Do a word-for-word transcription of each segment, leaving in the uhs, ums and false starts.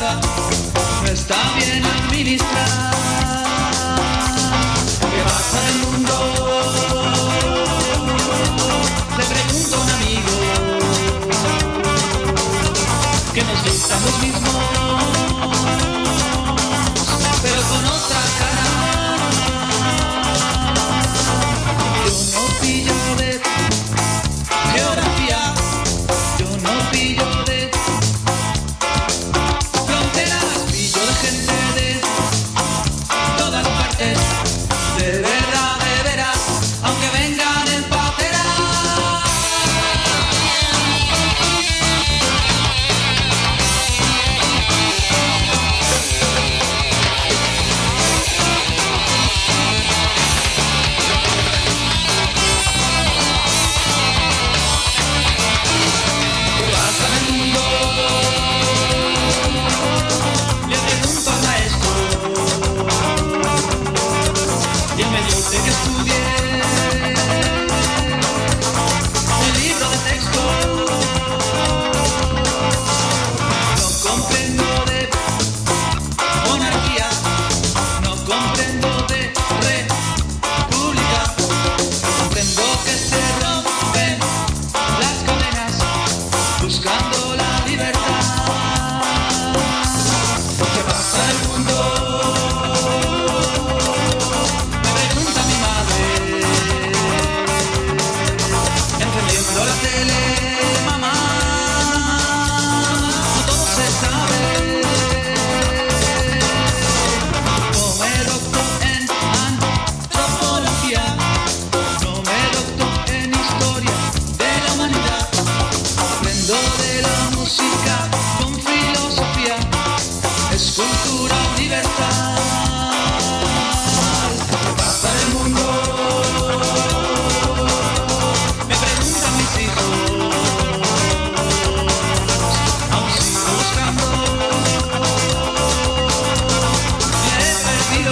pública no está bien administrada. ¿Qué pasa en el mundo? Le pregunto a un amigo que nos dictan los mismos, pero con otra cara. Yo no pillo de geografía, yo no pillo de fronteras, pillo de gente de todas partes, de verdad, de veras, aunque vengan en patera. ¿Qué pasa en el mundo? Le pregunto al maestro y él me dice que estudie el libro de texto. No comprendo de monarquía, no comprendo de república, comprendo que se rompen las cadenas buscando la libertad. ¿Qué pasa en el mundo? Me pregunta mi madre, encendiendo la tele. Mamá, no todo se sabe. No me docto en antropología, no me docto en historia de la humanidad. Aprendo de la música con filosofía, es cultura universal. ¿Qué pasa en el mundo? Me preguntan mis hijos, aún sigo buscando, me he perdido.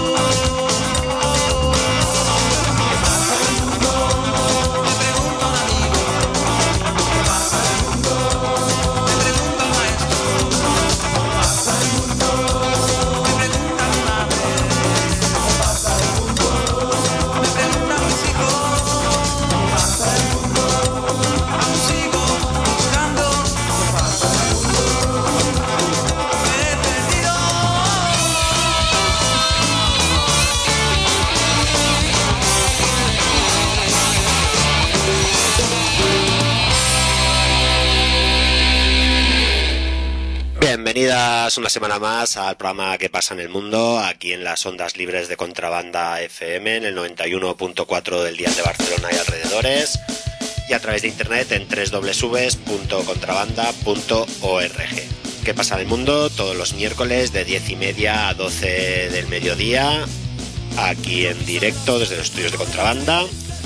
¿Qué pasa en el mundo? Me pregunta un amigo. ¿Qué pasa en el mundo? Me pregunta el maestro. ¿Qué pasa en el mundo? Me pregunta mi madre. ¿Qué pasa en el mundo? Me preguntan mis hijos. ¿Qué pasa en el mundo? Aún sigo buscando. ¿Qué pasa en el mundo? Me he perdido. Bienvenidas una semana más al programa ¿Qué pasa en el mundo? Aquí en las ondas libres de Contrabanda F M, en el noventa y uno punto cuatro del dial de Barcelona y alrededores, y a través de internet en doble u doble u doble u punto contrabanda punto org. ¿Qué pasa en el mundo? Todos los miércoles de diez y media a doce del mediodía, aquí en directo desde los estudios de Contrabanda,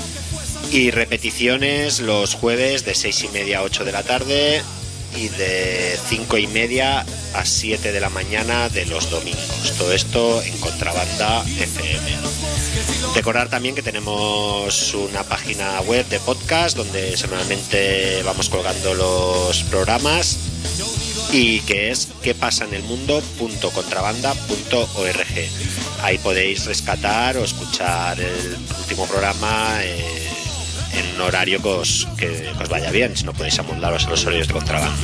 y repeticiones los jueves de seis y media a ocho de la tarde y de cinco y media a siete de la mañana de los domingos. Todo esto en Contrabanda F M. Recordar también que tenemos una página web de podcast donde semanalmente vamos colgando los programas, y que es que pasa en el mundo punto contrabanda punto org. Ahí podéis rescatar o escuchar el último programa eh, en un horario que os, que, que os vaya bien, si no podéis amoldaros a los horarios de Contrabanda.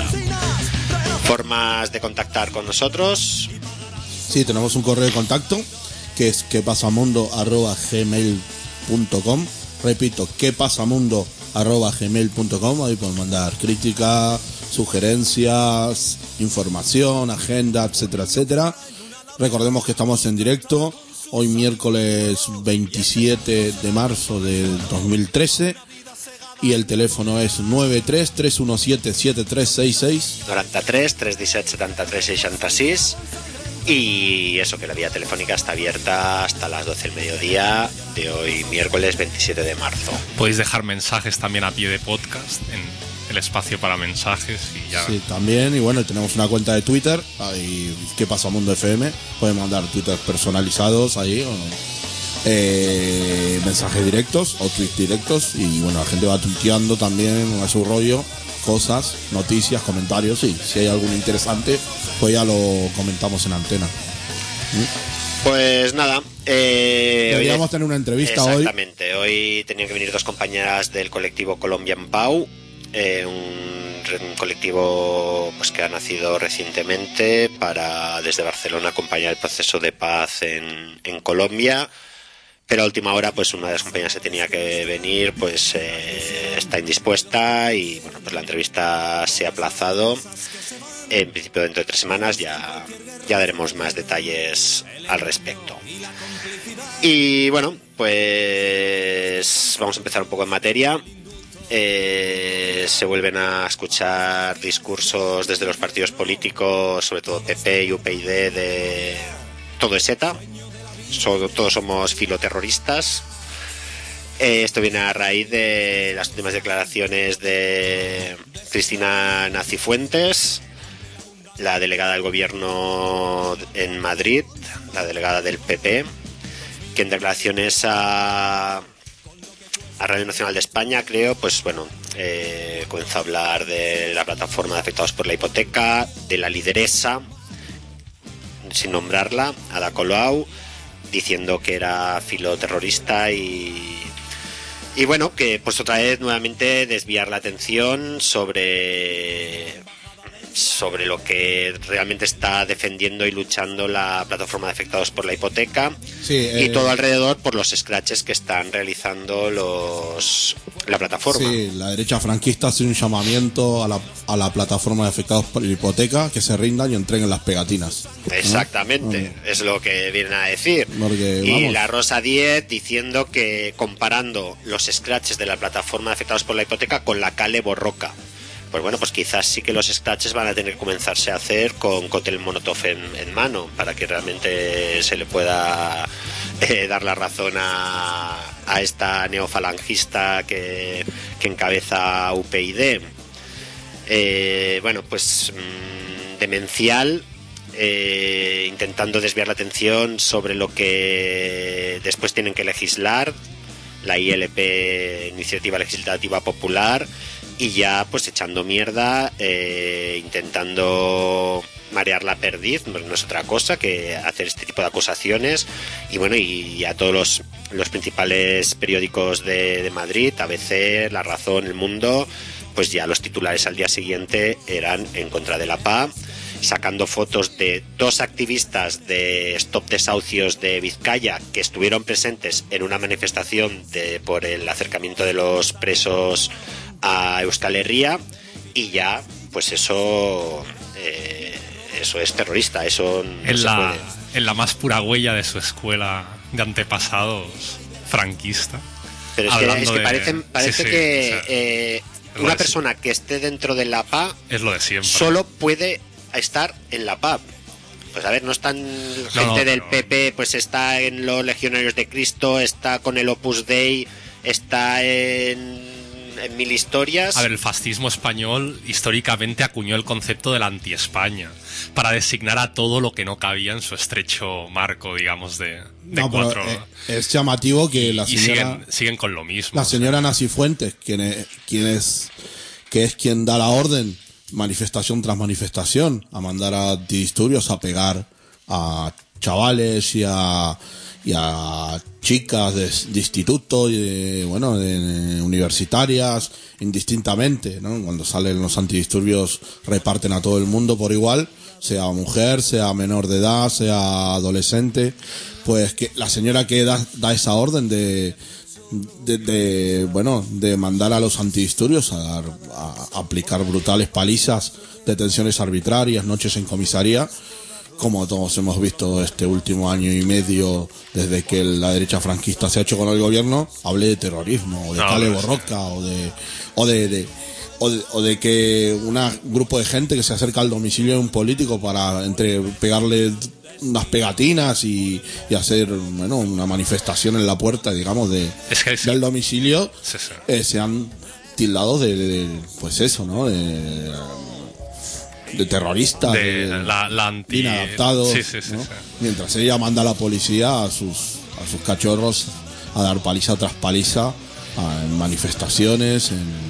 Formas de contactar con nosotros. Sí, tenemos un correo de contacto que es quepasamundo arroba gmail punto com. Repito, quepasamundo arroba gmail punto com. Ahí podemos mandar críticas, sugerencias, información, agenda, etcétera, etcétera. Recordemos que estamos en directo hoy miércoles veintisiete de marzo del dos mil trece, y el teléfono es nueve tres tres uno siete siete tres seis seis, noranta-tres, tres disset, setanta-tres, seixanta-sis. Y eso, que la vía telefónica está abierta hasta las doce del mediodía de hoy miércoles veintisiete de marzo. Podéis dejar mensajes también a pie de podcast en el espacio para mensajes y ya. Sí, también. Y bueno, tenemos una cuenta de Twitter, ahí ¿Qué pasa Mundo F M? Pueden mandar Twitter personalizados ahí, o eh, mensajes directos o tweets directos, y bueno, la gente va tuiteando también a su rollo cosas, noticias, comentarios, sí. Si hay algún interesante, pues ya lo comentamos en antena. Pues nada, eh, Deberíamos hoy, tener una entrevista hoy. exactamente, hoy tenían que venir dos compañeras del colectivo Colombian Pau, eh, un, un colectivo pues que ha nacido recientemente para desde Barcelona acompañar el proceso de paz en, en Colombia, pero a última hora pues una de las compañeras que tenía que venir pues eh, está indispuesta y bueno, pues la entrevista se ha aplazado. En principio dentro de tres semanas ya, ya daremos más detalles al respecto. Y bueno, pues vamos a empezar un poco en materia. Eh, se vuelven a escuchar discursos desde los partidos políticos, sobre todo P P y U P yD, de todo es ETA, so, todos somos filoterroristas. Eh, esto viene a raíz de las últimas declaraciones de Cristina Nacifuentes, la delegada del gobierno en Madrid, la delegada del P P, que en declaraciones a, a Radio Nacional de España, creo, pues bueno, eh, comenzó a hablar de la plataforma de afectados por la hipoteca, de la lideresa, sin nombrarla, Ada Colau, diciendo que era filoterrorista y... Y bueno, que pues otra vez nuevamente desviar la atención sobre... sobre lo que realmente está defendiendo y luchando la plataforma de afectados por la hipoteca, sí, eh, y todo alrededor por los scratches que están realizando los la plataforma. Sí, la derecha franquista hace un llamamiento a la, a la plataforma de afectados por la hipoteca que se rindan y entreguen las pegatinas. Exactamente, ¿no? Es lo que vienen a decir. Porque, y vamos. la Rosa Díez diciendo que comparando los scratches de la plataforma de afectados por la hipoteca con la Kale Borroka. Pues bueno, pues quizás sí que los scratches van a tener que comenzarse a hacer con cóctel Molotov en, en mano para que realmente se le pueda eh, dar la razón a, a esta neofalangista que, que encabeza U P yD. Eh, bueno, pues mmm, demencial, eh, intentando desviar la atención sobre lo que después tienen que legislar, la I L P, Iniciativa Legislativa Popular, y ya pues echando mierda, eh, intentando marear la perdiz, no es otra cosa que hacer este tipo de acusaciones. Y bueno, y a todos los, los principales periódicos de, de Madrid, A B C, La Razón, El Mundo, pues ya los titulares al día siguiente eran en contra de la P A, sacando fotos de dos activistas de Stop Desahucios de Vizcaya que estuvieron presentes en una manifestación de, por el acercamiento de los presos a Euskal Herria, y ya pues eso eh, eso es terrorista, eso no en se la puede. En la más pura huella de su escuela de antepasados franquista. Pero es que, es que de... parece, parece sí, sí, que o sea, eh, una de persona que esté dentro de la P A es lo de siempre. solo puede estar en la P A. Pues a ver, no están gente no, del pero... P P, pues está en los Legionarios de Cristo, está con el Opus Dei, está en en mil historias. A ver, el fascismo español históricamente acuñó el concepto de la anti-España para designar a todo lo que no cabía en su estrecho marco, digamos, de, de no, cuatro... pero, eh, es llamativo que la y señora... siguen, siguen con lo mismo. La señora Nacifuentes, quien es, quien es, que es quien da la orden, manifestación tras manifestación, a mandar a antidisturbios a pegar a chavales y a... y a chicas de, de instituto y de, bueno, de, de universitarias, indistintamente, ¿no? Cuando salen los antidisturbios reparten a todo el mundo por igual, sea mujer, sea menor de edad, sea adolescente, pues que la señora que da, da esa orden de, de, de, bueno, de mandar a los antidisturbios a, dar, a aplicar brutales palizas, detenciones arbitrarias, noches en comisaría, como todos hemos visto este último año y medio desde que la derecha franquista se ha hecho con el gobierno, hable de terrorismo, o de no, Kale no, Borroka, o de o de, de o de o de que un grupo de gente que se acerca al domicilio de un político para entre pegarle unas pegatinas y, y hacer, bueno, una manifestación en la puerta, digamos, de es que sí. del domicilio, Sí, sí. eh, sean tildados de, de, pues eso, ¿no? De, de terroristas, De de, la, la anti... inadaptados, Sí, sí, sí, ¿no? sí. Mientras ella manda a la policía a sus a sus cachorros a dar paliza tras paliza a, en manifestaciones, en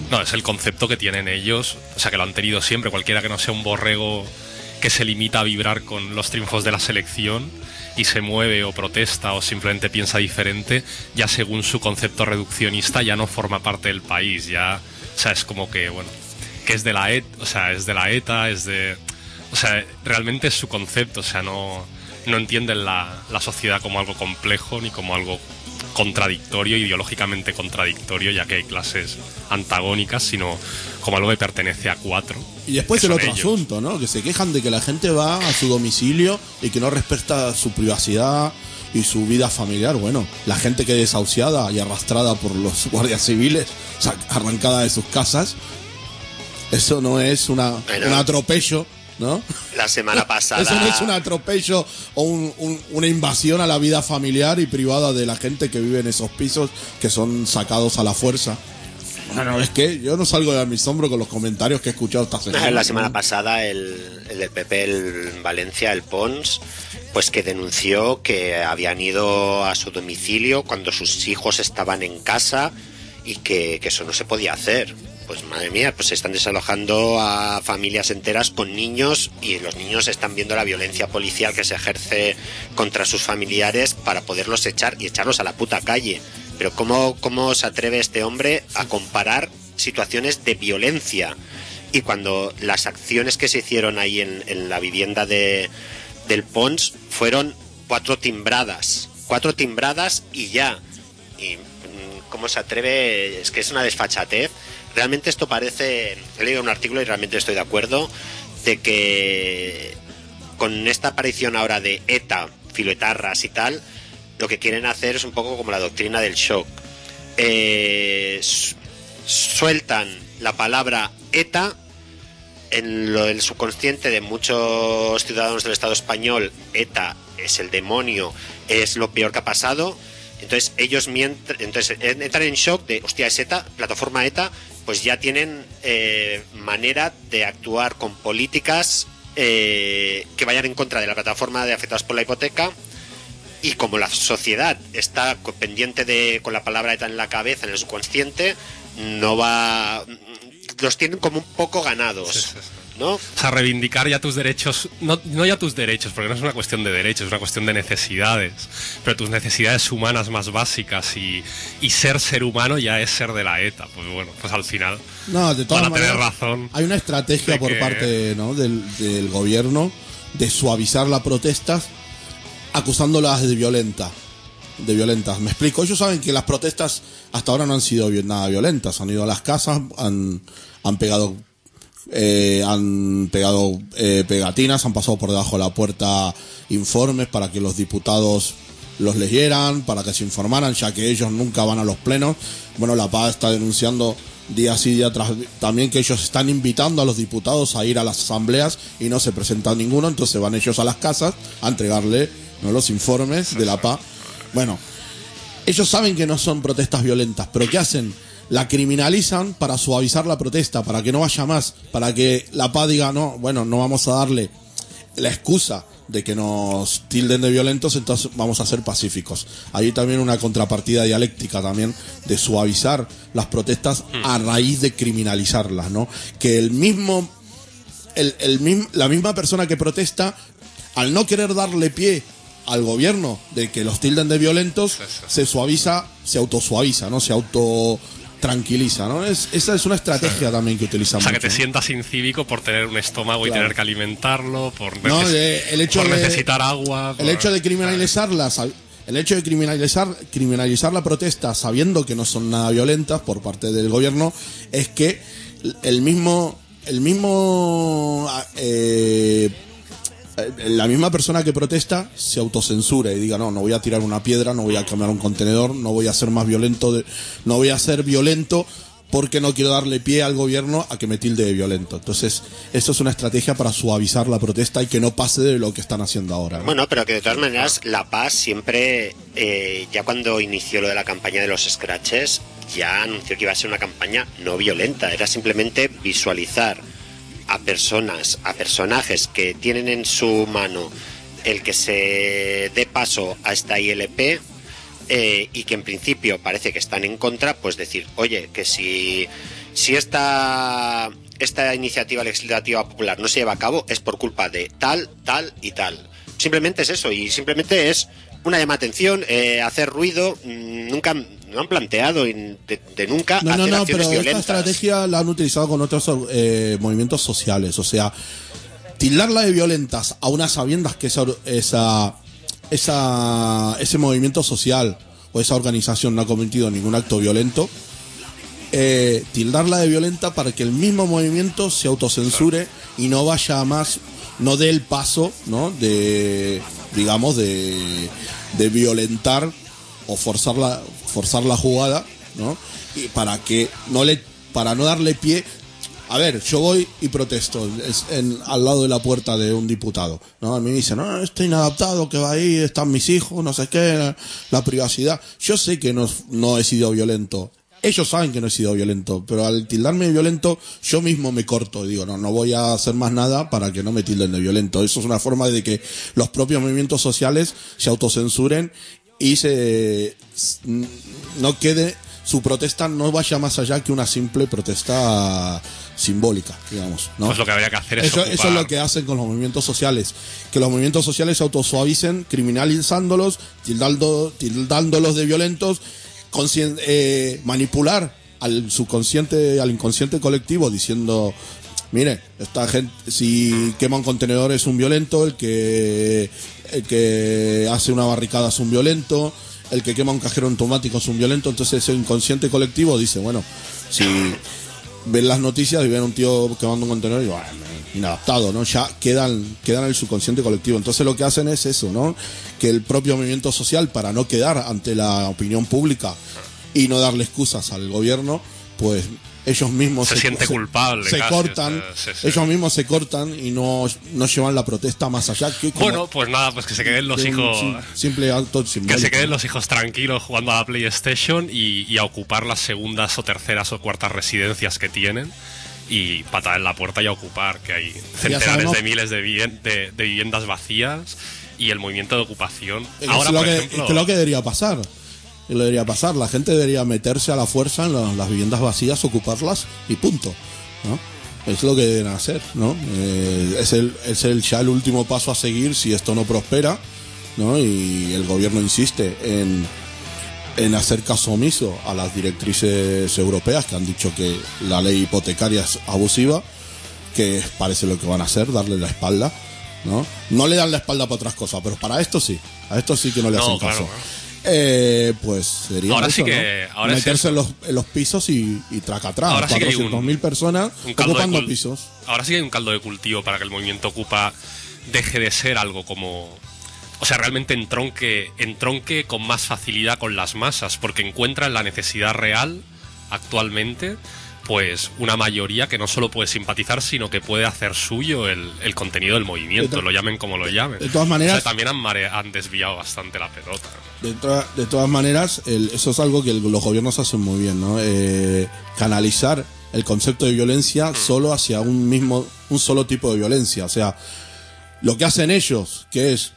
No, es el concepto que tienen ellos, o sea, que lo han tenido siempre. Cualquiera que no sea un borrego que se limita a vibrar con los triunfos de la selección y se mueve o protesta o simplemente piensa diferente, ya según su concepto reduccionista ya no forma parte del país, ya, o sea, es como que, bueno, que es de la ETA, o sea, es de la ETA, es de, o sea, realmente es su concepto, o sea, no, no entienden la, la sociedad como algo complejo ni como algo contradictorio, ideológicamente contradictorio, ya que hay clases antagónicas, sino como algo que pertenece a cuatro. Y después que el son otro ellos. asunto, ¿no? Que se quejan de que la gente va a su domicilio y que no respeta su privacidad y su vida familiar. Bueno, la gente que es desahuciada y arrastrada por los guardias civiles, o sea, arrancada de sus casas, eso no es una, Bueno. un atropello, ¿no? La semana pasada... Eso no es un atropello o un, un, una invasión a la vida familiar y privada de la gente que vive en esos pisos que son sacados a la fuerza. Bueno, es que yo no salgo de mi sombro con los comentarios que he escuchado esta semana. La semana pasada el, el del P P el, en Valencia, el Pons, pues que denunció que habían ido a su domicilio cuando sus hijos estaban en casa y que, que eso no se podía hacer. Pues madre mía, pues se están desalojando a familias enteras con niños y los niños están viendo la violencia policial que se ejerce contra sus familiares para poderlos echar y echarlos a la puta calle. Pero ¿cómo, cómo se atreve este hombre a comparar situaciones de violencia? Y cuando las acciones que se hicieron ahí en, en la vivienda de, del Pons fueron cuatro timbradas, cuatro timbradas y ya. Y cómo se atreve, es que es una desfachatez. Realmente esto parece, he leído un artículo y realmente estoy de acuerdo, de que con esta aparición ahora de ETA, filoetarras y tal, lo que quieren hacer es un poco como la doctrina del shock. Eh, su- sueltan la palabra ETA en lo del subconsciente de muchos ciudadanos del Estado español. ETA es el demonio, es lo peor que ha pasado. Entonces ellos mientras, entonces entran en shock de, hostia, es ETA, plataforma ETA, pues ya tienen eh, manera de actuar con políticas eh, que vayan en contra de la plataforma de afectados por la hipoteca. Y como la sociedad está co- pendiente de, con la palabra ETA en la cabeza, en el subconsciente, no va, los tienen como un poco ganados, Sí, sí, sí. ¿no? O sea, reivindicar ya tus derechos, no, no ya tus derechos, porque no es una cuestión de derechos, es una cuestión de necesidades, pero tus necesidades humanas más básicas y, y ser ser humano ya es ser de la ETA. Pues bueno, pues al final No, de todas van a tener maneras, razón. hay una estrategia de por que- parte, ¿no?, del, del gobierno de suavizar las protestas acusándolas de violenta, de violentas. Me explico, ellos saben que las protestas hasta ahora no han sido vi- nada violentas, han ido a las casas, han, han pegado eh, han pegado eh, pegatinas, han pasado por debajo de la puerta informes para que los diputados los leyeran, para que se informaran, ya que ellos nunca van a los plenos. Bueno, la P A está denunciando día sí día tras también que ellos están invitando a los diputados a ir a las asambleas y no se presenta ninguno, entonces van ellos a las casas a entregarle, ¿no?, los informes de la P A. Bueno, ellos saben que no son protestas violentas, pero ¿qué hacen? La criminalizan para suavizar la protesta, para que no vaya más, para que la P A diga, no, bueno, no vamos a darle la excusa de que nos tilden de violentos, entonces vamos a ser pacíficos. Hay también una contrapartida dialéctica también de suavizar las protestas a raíz de criminalizarlas, ¿no? Que el mismo, el, el mismo, la misma persona que protesta, al no querer darle pie al gobierno de que los tilden de violentos, Sí, sí. se suaviza, se autosuaviza, ¿no? Se auto tranquiliza, ¿no? Es, esa es una estrategia también que utilizamos. O sea, que te sientas incívico por tener un estómago y Claro. tener que alimentarlo, por, No, neces- de- el hecho por de- necesitar agua. El por- hecho de criminalizarla, sab- el hecho de criminalizar, criminalizar la protesta sabiendo que no son nada violentas por parte del gobierno es que el mismo, el mismo, eh, la misma persona que protesta se autocensura y diga, no, no voy a tirar una piedra, no voy a quemar un contenedor, no voy a ser más violento, de, no voy a ser violento porque no quiero darle pie al gobierno a que me tilde de violento. Entonces, esto es una estrategia para suavizar la protesta y que no pase de lo que están haciendo ahora, ¿no? Bueno, pero que de todas maneras La Paz siempre, eh, ya cuando inició lo de la campaña de los scratches, ya anunció que iba a ser una campaña no violenta, era simplemente visualizar a personas, a personajes que tienen en su mano el que se dé paso a esta I L P, eh, y que en principio parece que están en contra, pues decir, oye, que si si esta, esta iniciativa legislativa popular no se lleva a cabo es por culpa de tal, tal y tal. Simplemente es eso, y simplemente es una llamada de atención, eh, hacer ruido. Nunca no han planteado de, de nunca no, hacer no, no, acciones pero violentas. esta estrategia la han utilizado con otros eh, movimientos sociales. O sea, tildarla de violentas a unas sabiendas que esa, esa, esa ese movimiento social o esa organización no ha cometido ningún acto violento, eh, tildarla de violenta para que el mismo movimiento se autocensure y no vaya a más, no dé el paso, ¿no? De, digamos, de, de violentar o forzar la, forzar la jugada, ¿no? Y para que no le, para no darle pie. A ver, yo voy y protesto en, en, al lado de la puerta de un diputado, ¿no? A mí me dicen, no, estoy inadaptado, que va ahí, están mis hijos, no sé qué, la, la privacidad. Yo sé que no, no he sido violento. Ellos saben que no he sido violento, pero al tildarme de violento, yo mismo me corto y digo, no, no voy a hacer más nada para que no me tilden de violento. Eso es una forma de que los propios movimientos sociales se autocensuren y se no quede, su protesta no vaya más allá que una simple protesta simbólica, digamos, ¿no? Pues lo que habría que hacer es eso, ocupar... eso es lo que hacen con los movimientos sociales, que los movimientos sociales se autosuavicen, criminalizándolos, tildando, tildándolos de violentos, conscien, eh, manipular al subconsciente, al inconsciente colectivo, diciendo, mire, esta gente, si quema un contenedor es un violento, el que, el que hace una barricada es un violento, el que quema un cajero automático es un violento. Entonces ese inconsciente colectivo dice, bueno, si ven las noticias y ven a un tío quemando un contenedor y bueno, inadaptado, ¿no? Ya quedan, quedan en el subconsciente colectivo. Entonces lo que hacen es eso, ¿no? Que el propio movimiento social, para no quedar ante la opinión pública y no darle excusas al gobierno, pues ellos mismos se, se siente culpable, se casi, cortan, sí, sí. ellos mismos se cortan y no, no llevan la protesta más allá. Que como bueno, pues nada, pues que se queden los hijos, sim, simple acto simbólico. Que se queden los hijos tranquilos jugando a la PlayStation y, y a ocupar las segundas o terceras o cuartas residencias que tienen y patar en la puerta y a ocupar, que hay centenares sabemos, de miles de, vivien, de, de viviendas vacías y el movimiento de ocupación. Es Ahora, lo por que, ejemplo, es lo que debería pasar. Lo debería pasar, la gente debería meterse a la fuerza en la, las viviendas vacías, ocuparlas y punto, ¿no? Es lo que deben hacer, ¿no? Eh, es el, es el ya el último paso a seguir si esto no prospera, ¿no? Y el gobierno insiste en, en hacer caso omiso a las directrices europeas que han dicho que la ley hipotecaria es abusiva, que parece lo que van a hacer, darle la espalda, ¿no? No le dan la espalda para otras cosas, pero para esto sí, a esto sí que no le hacen no, caso. claro, claro. Eh, pues sería ahora eso, sí que ¿no? ahora meterse es en, los, en los pisos y, y traca atrás. Ahora sí que hay cuatrocientas mil personas ocupando cul- pisos. Ahora sí que hay un caldo de cultivo para que el movimiento Ocupa deje de ser algo como, o sea, realmente entronque, entronque con más facilidad con las masas, porque encuentra en la necesidad real actualmente pues una mayoría que no solo puede simpatizar, sino que puede hacer suyo el, el contenido del movimiento, de lo llamen como lo llamen. De todas maneras, o sea, también han, mare- han desviado bastante la pelota. De, to- de todas maneras, el, eso es algo que el, los gobiernos hacen muy bien, ¿no? Eh, canalizar el concepto de violencia mm. solo hacia un mismo, un solo tipo de violencia. O sea, lo que hacen ellos, que es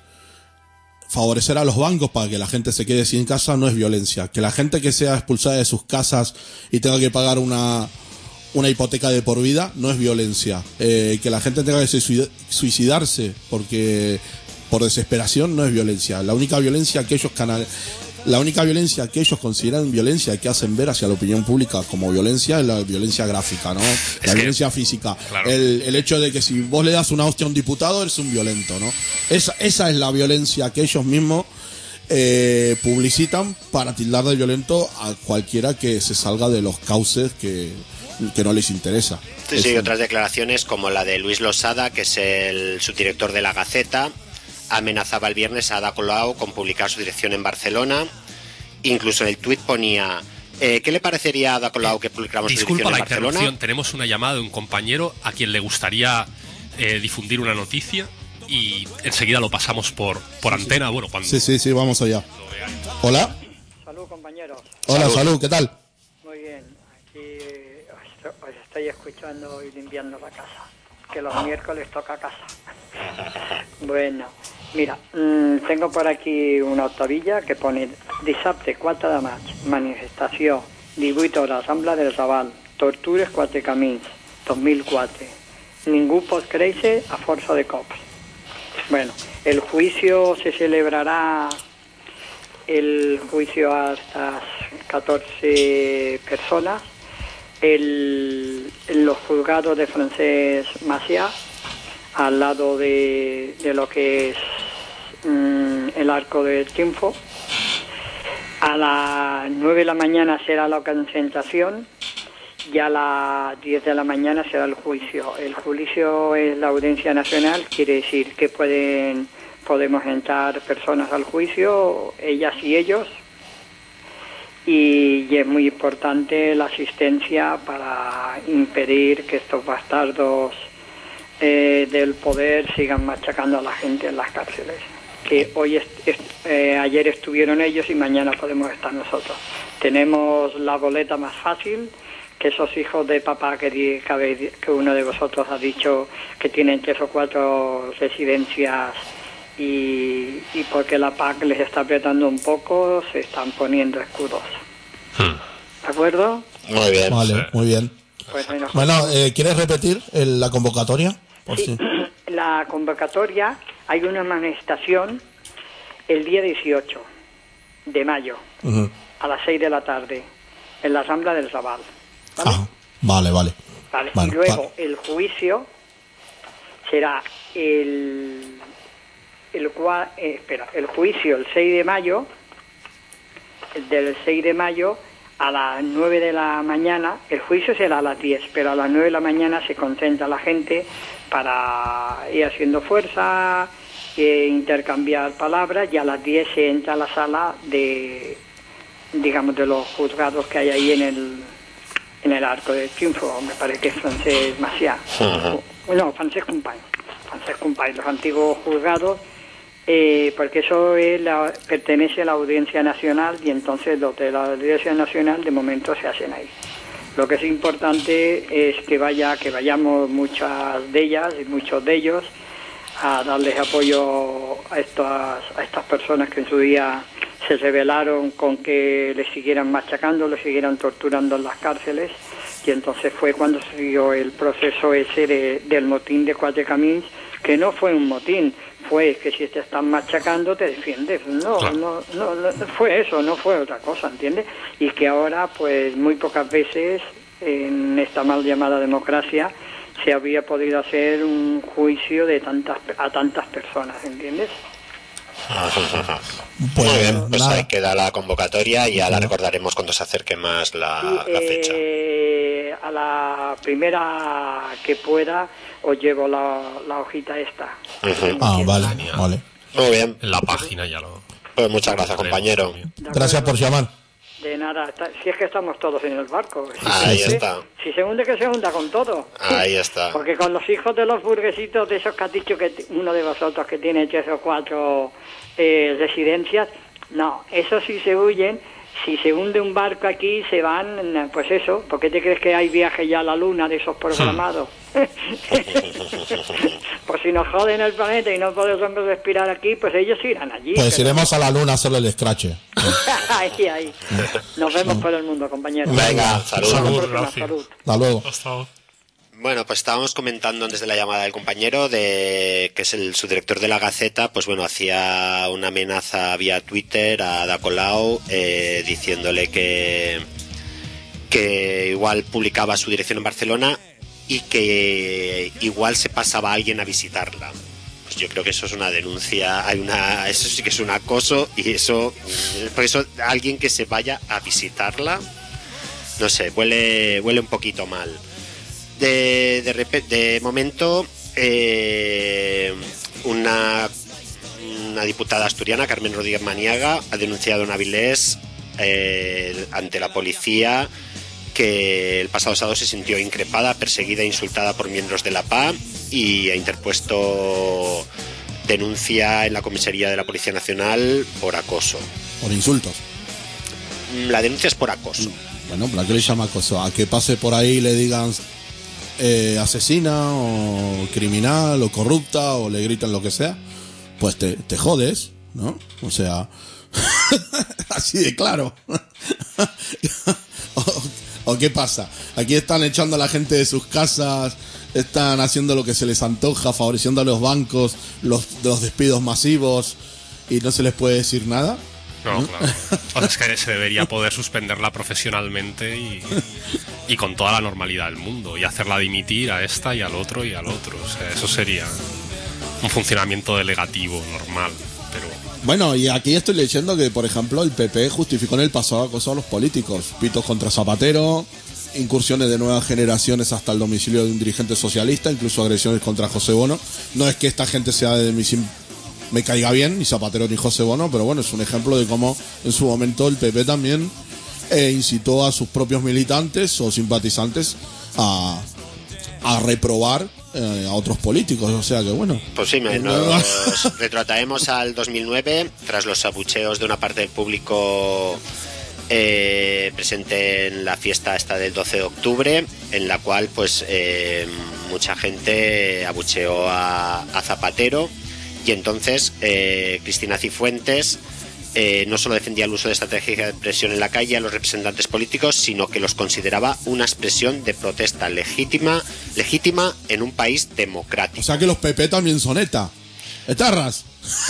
favorecer a los bancos para que la gente se quede sin casa, no es violencia. Que la gente que sea expulsada de sus casas y tenga que pagar una una hipoteca de por vida no es violencia. Eh, que la gente tenga que suicidarse porque por desesperación no es violencia. La única violencia que ellos canal la única violencia que ellos consideran violencia y que hacen ver hacia la opinión pública como violencia es la violencia gráfica, ¿no? Es la que, violencia física. Claro. El, el hecho de que si vos le das una hostia a un diputado eres un violento, ¿no? Esa, esa es la violencia que ellos mismos eh, publicitan para tildar de violento a cualquiera que se salga de los cauces que, que no les interesa. Sí, sí, otras declaraciones como la de Luis Losada, que es el subdirector de La Gaceta, amenazaba el viernes a Ada Colau con publicar su dirección en Barcelona. Incluso en el tuit ponía, eh, ¿qué le parecería a Ada Colau que publicáramos su dirección en Barcelona? Disculpa la interrupción, tenemos una llamada de un compañero a quien le gustaría eh, difundir una noticia y enseguida lo pasamos por, por sí, antena. Sí. Bueno, cuando sí, sí, sí, vamos allá. Hola. Salud, compañeros. Hola, salud, salud, ¿qué tal? Muy bien, aquí os estoy escuchando y limpiando la casa, que los miércoles toca casa. Bueno, mira, mmm, tengo por aquí una octavilla que pone dissabte quatre de maig, manifestació divuit hores Rambla del Raval, Tortures quatre camins, dos mil quatre. Ningú pot créixer a força de cops. Bueno, el juicio se celebrará, el juicio a estas catorce personas, el, en los juzgados de Francés Macià, al lado de, de lo que es mmm, el Arco del Triunfo. A las nueve de la mañana será la concentración y a las diez de la mañana será el juicio. El juicio es la audiencia nacional, quiere decir que pueden podemos entrar personas al juicio, ellas y ellos, y, y es muy importante la asistencia para impedir que estos bastardos eh, del poder sigan machacando a la gente en las cárceles. Que hoy est est eh, ayer estuvieron ellos y mañana podemos estar nosotros. Tenemos la boleta más fácil que esos hijos de papá que, di, que, habéis, que uno de vosotros ha dicho que tienen tres o cuatro residencias y, y porque la P A C les está apretando un poco, se están poniendo escudos. Hmm. ¿De acuerdo? Muy bien. Vale, Sí. muy bien. Pues bueno, Bueno, eh, ¿quieres repetir el- la convocatoria? Por sí, si- la convocatoria, hay una manifestación el día dieciocho de mayo Ujú. a las seis de la tarde en la Rambla del Raval. ¿Vale? Ah, vale, vale. Vale, Bueno, y luego va- el juicio será el el cua- eh, espera, el juicio el seis de mayo, el del seis de mayo a las nueve de la mañana. El juicio será a las diez, pero a las nueve de la mañana se concentra la gente para ir haciendo fuerza, eh, intercambiar palabras, y a las diez se entra a la sala de, digamos, de los juzgados que hay ahí en el en el Arco del Triunfo, me parece que es Francés Macià. Ujú. No, Francés Company. Francés Company, los antiguos juzgados, eh, porque eso es la, pertenece a la Audiencia Nacional, y entonces los de la Audiencia Nacional de momento se hacen ahí. Lo que es importante es que vaya, que vayamos muchas de ellas y muchos de ellos a darles apoyo a estas, a estas personas que en su día se rebelaron con que les siguieran machacando, les siguieran torturando en las cárceles, y entonces fue cuando se dio el proceso ese de, del motín de Quatre Camins, que no fue un motín, fue que si te están machacando te defiendes. No, Claro. no, no, no fue eso, no fue otra cosa, ¿entiendes? Y que ahora, pues muy pocas veces en esta mal llamada democracia se había podido hacer un juicio de tantas a tantas personas, ¿entiendes? Pues, Muy bien, pues nada. ahí queda la convocatoria y ya la recordaremos cuando se acerque más la, Y, la fecha. eh, a la primera que pueda os llevo la, la hojita esta. Ujú. Ah, vale, Genial. vale. Muy bien, En la página ya lo... pues muchas gracias, compañero. ¿De Gracias por acuerdo? llamar. De nada, está- si es que estamos todos en el barco. Si Ahí se hunde- está. Si se hunde, que se hunda con todo. Ahí está. Porque con los hijos de los burguesitos, de esos que has dicho que t- uno de vosotros que tiene tres o cuatro eh, residencias, no, esos sí se huyen. Si se hunde un barco aquí, se van, pues eso. ¿Por qué te crees que hay viajes ya a la luna de esos programados? Pues si nos joden el planeta y no podemos respirar aquí, pues ellos irán allí. Pues pero- iremos a la luna a hacerle el escrache. ahí, ahí. Nos vemos por el mundo, compañeros. Venga, saludos. Hasta la Salud, próxima, gracias. salud. Hasta luego. Hasta ahora. Bueno, pues estábamos comentando antes de la llamada del compañero, de que es el subdirector de la Gaceta, pues bueno, hacía una amenaza vía Twitter a Ada Colau, eh, diciéndole que, que igual publicaba su dirección en Barcelona y que igual se pasaba a alguien a visitarla. Pues yo creo que eso es una denuncia, hay una, eso sí que es un acoso, y eso, por eso alguien que se vaya a visitarla, no sé, huele, huele un poquito mal. De, de, repe- de momento, eh, una, una diputada asturiana, Carmen Rodríguez Maniaga, ha denunciado en Avilés eh, ante la policía que el pasado sábado se sintió increpada, perseguida e insultada por miembros de la P A y ha interpuesto denuncia en la comisaría de la Policía Nacional por acoso. Por insultos. La denuncia es por acoso. Bueno, ¿para qué le llama acoso? A que pase por ahí y le digan eh, asesina o criminal o corrupta o le gritan lo que sea, pues te, te jodes, ¿no? O sea, así de claro. o, ¿O qué pasa? Aquí están echando a la gente de sus casas, están haciendo lo que se les antoja, favoreciendo a los bancos, los, los despidos masivos, y no se les puede decir nada. No, claro. O sea, es que se debería poder suspenderla profesionalmente y, y con toda la normalidad del mundo, y hacerla dimitir a esta y al otro y al otro. O sea, eso sería un funcionamiento delegativo normal, pero... Bueno, y aquí estoy leyendo que, por ejemplo, el P P justificó en el pasado acoso a los políticos. Pitos contra Zapatero, incursiones de nuevas generaciones hasta el domicilio de un dirigente socialista, incluso agresiones contra José Bono. No es que esta gente sea de mi... me caiga bien, ni Zapatero ni José Bono, pero bueno, es un ejemplo de cómo en su momento el P P también eh, incitó a sus propios militantes o simpatizantes a, a reprobar eh, a otros políticos, o sea que bueno. Pues sí, me, nos retrotraemos al dos mil nueve, tras los abucheos de una parte del público eh, presente en la fiesta esta del doce de octubre, en la cual pues eh, mucha gente abucheó a, a Zapatero. Y entonces eh, Cristina Cifuentes eh, no solo defendía el uso de estrategia de presión en la calle a los representantes políticos, sino que los consideraba una expresión de protesta legítima, legítima en un país democrático. O sea que los P P también son ETA. ¿Etarras?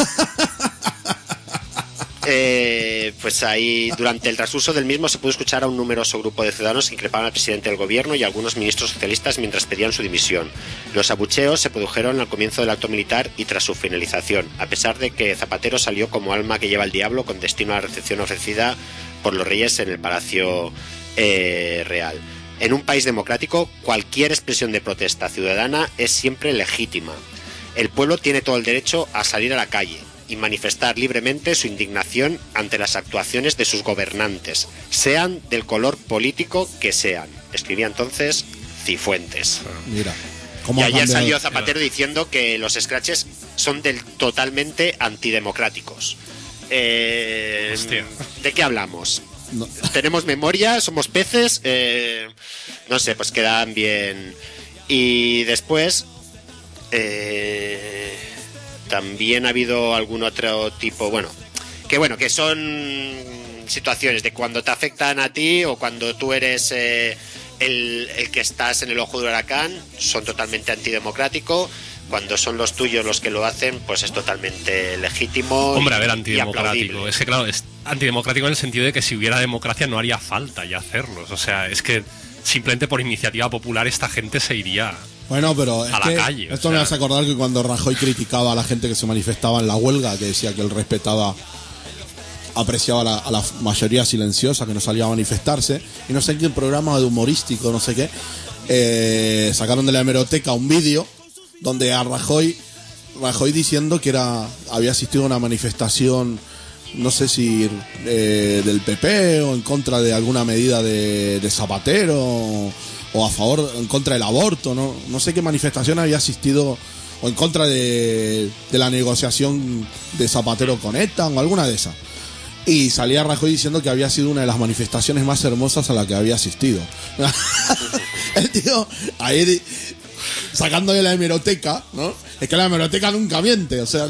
Eh, pues ahí, durante el transcurso del mismo, se pudo escuchar a un numeroso grupo de ciudadanos que increpaban al presidente del gobierno y a algunos ministros socialistas mientras pedían su dimisión. Los abucheos se produjeron al comienzo del acto militar y tras su finalización, a pesar de que Zapatero salió como alma que lleva el diablo con destino a la recepción ofrecida por los reyes en el Palacio eh, Real. En un país democrático, cualquier expresión de protesta ciudadana es siempre legítima. El pueblo tiene todo el derecho a salir a la calle y manifestar libremente su indignación ante las actuaciones de sus gobernantes, sean del color político que sean. Escribía entonces Cifuentes. Mira, ¿cómo y ha ayer cambiado? salió Zapatero diciendo que los scratches son del totalmente antidemocráticos. Eh, Hostia. ¿De qué hablamos? No. Tenemos memoria, somos peces, eh, no sé, pues quedan bien. Y después... Eh, también ha habido algún otro tipo, bueno, que bueno, que son situaciones de cuando te afectan a ti o cuando tú eres eh, el, el que estás en el ojo del huracán, son totalmente antidemocrático. Cuando son los tuyos los que lo hacen, pues es totalmente legítimo. Hombre, a ver, y antidemocrático. aplaudible. Es que claro, es antidemocrático en el sentido de que si hubiera democracia no haría falta ya hacerlos. O sea, es que simplemente por iniciativa popular esta gente se iría... Bueno, pero es a la que calle, esto o me sea. hace acordar que cuando Rajoy criticaba a la gente que se manifestaba en la huelga, que decía que él respetaba, apreciaba a la, a la mayoría silenciosa que no salía a manifestarse, y no sé qué programa de humorístico, no sé qué, eh, sacaron de la hemeroteca un vídeo donde a Rajoy, Rajoy diciendo que era había asistido a una manifestación, no sé si eh, del P P o en contra de alguna medida de, de Zapatero, o a favor, en contra del aborto, no no sé qué manifestación había asistido, o en contra de, de la negociación de Zapatero con ETA, o alguna de esas. Y salía Rajoy diciendo que había sido una de las manifestaciones más hermosas a la que había asistido. El tío, ahí di- sacando de la hemeroteca, ¿no? Es que la hemeroteca nunca miente, o sea...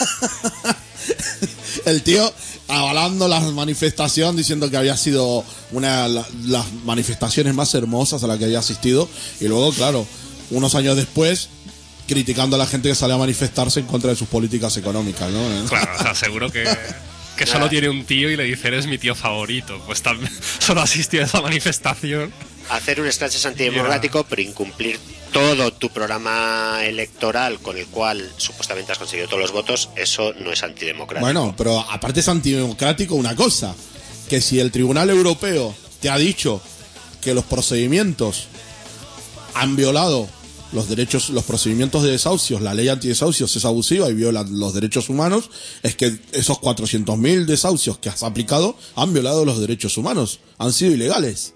El tío avalando la manifestación, diciendo que había sido una de la- las manifestaciones más hermosas a las que había asistido, y luego, claro, unos años después, criticando a la gente que sale a manifestarse en contra de sus políticas económicas, ¿no? Claro, o sea, seguro que, que solo tiene un tío y le dice eres mi tío favorito. Pues tal, solo asistió a esa manifestación. Hacer un scratch es antidemocrático, pero incumplir todo tu programa electoral con el cual supuestamente has conseguido todos los votos, eso no es antidemocrático. Bueno, pero aparte es antidemocrático una cosa, que si el Tribunal Europeo te ha dicho que los procedimientos han violado los derechos, los procedimientos de desahucios, la ley antidesahucios es abusiva y viola los derechos humanos, es que esos cuatrocientos mil desahucios que has aplicado han violado los derechos humanos, han sido ilegales.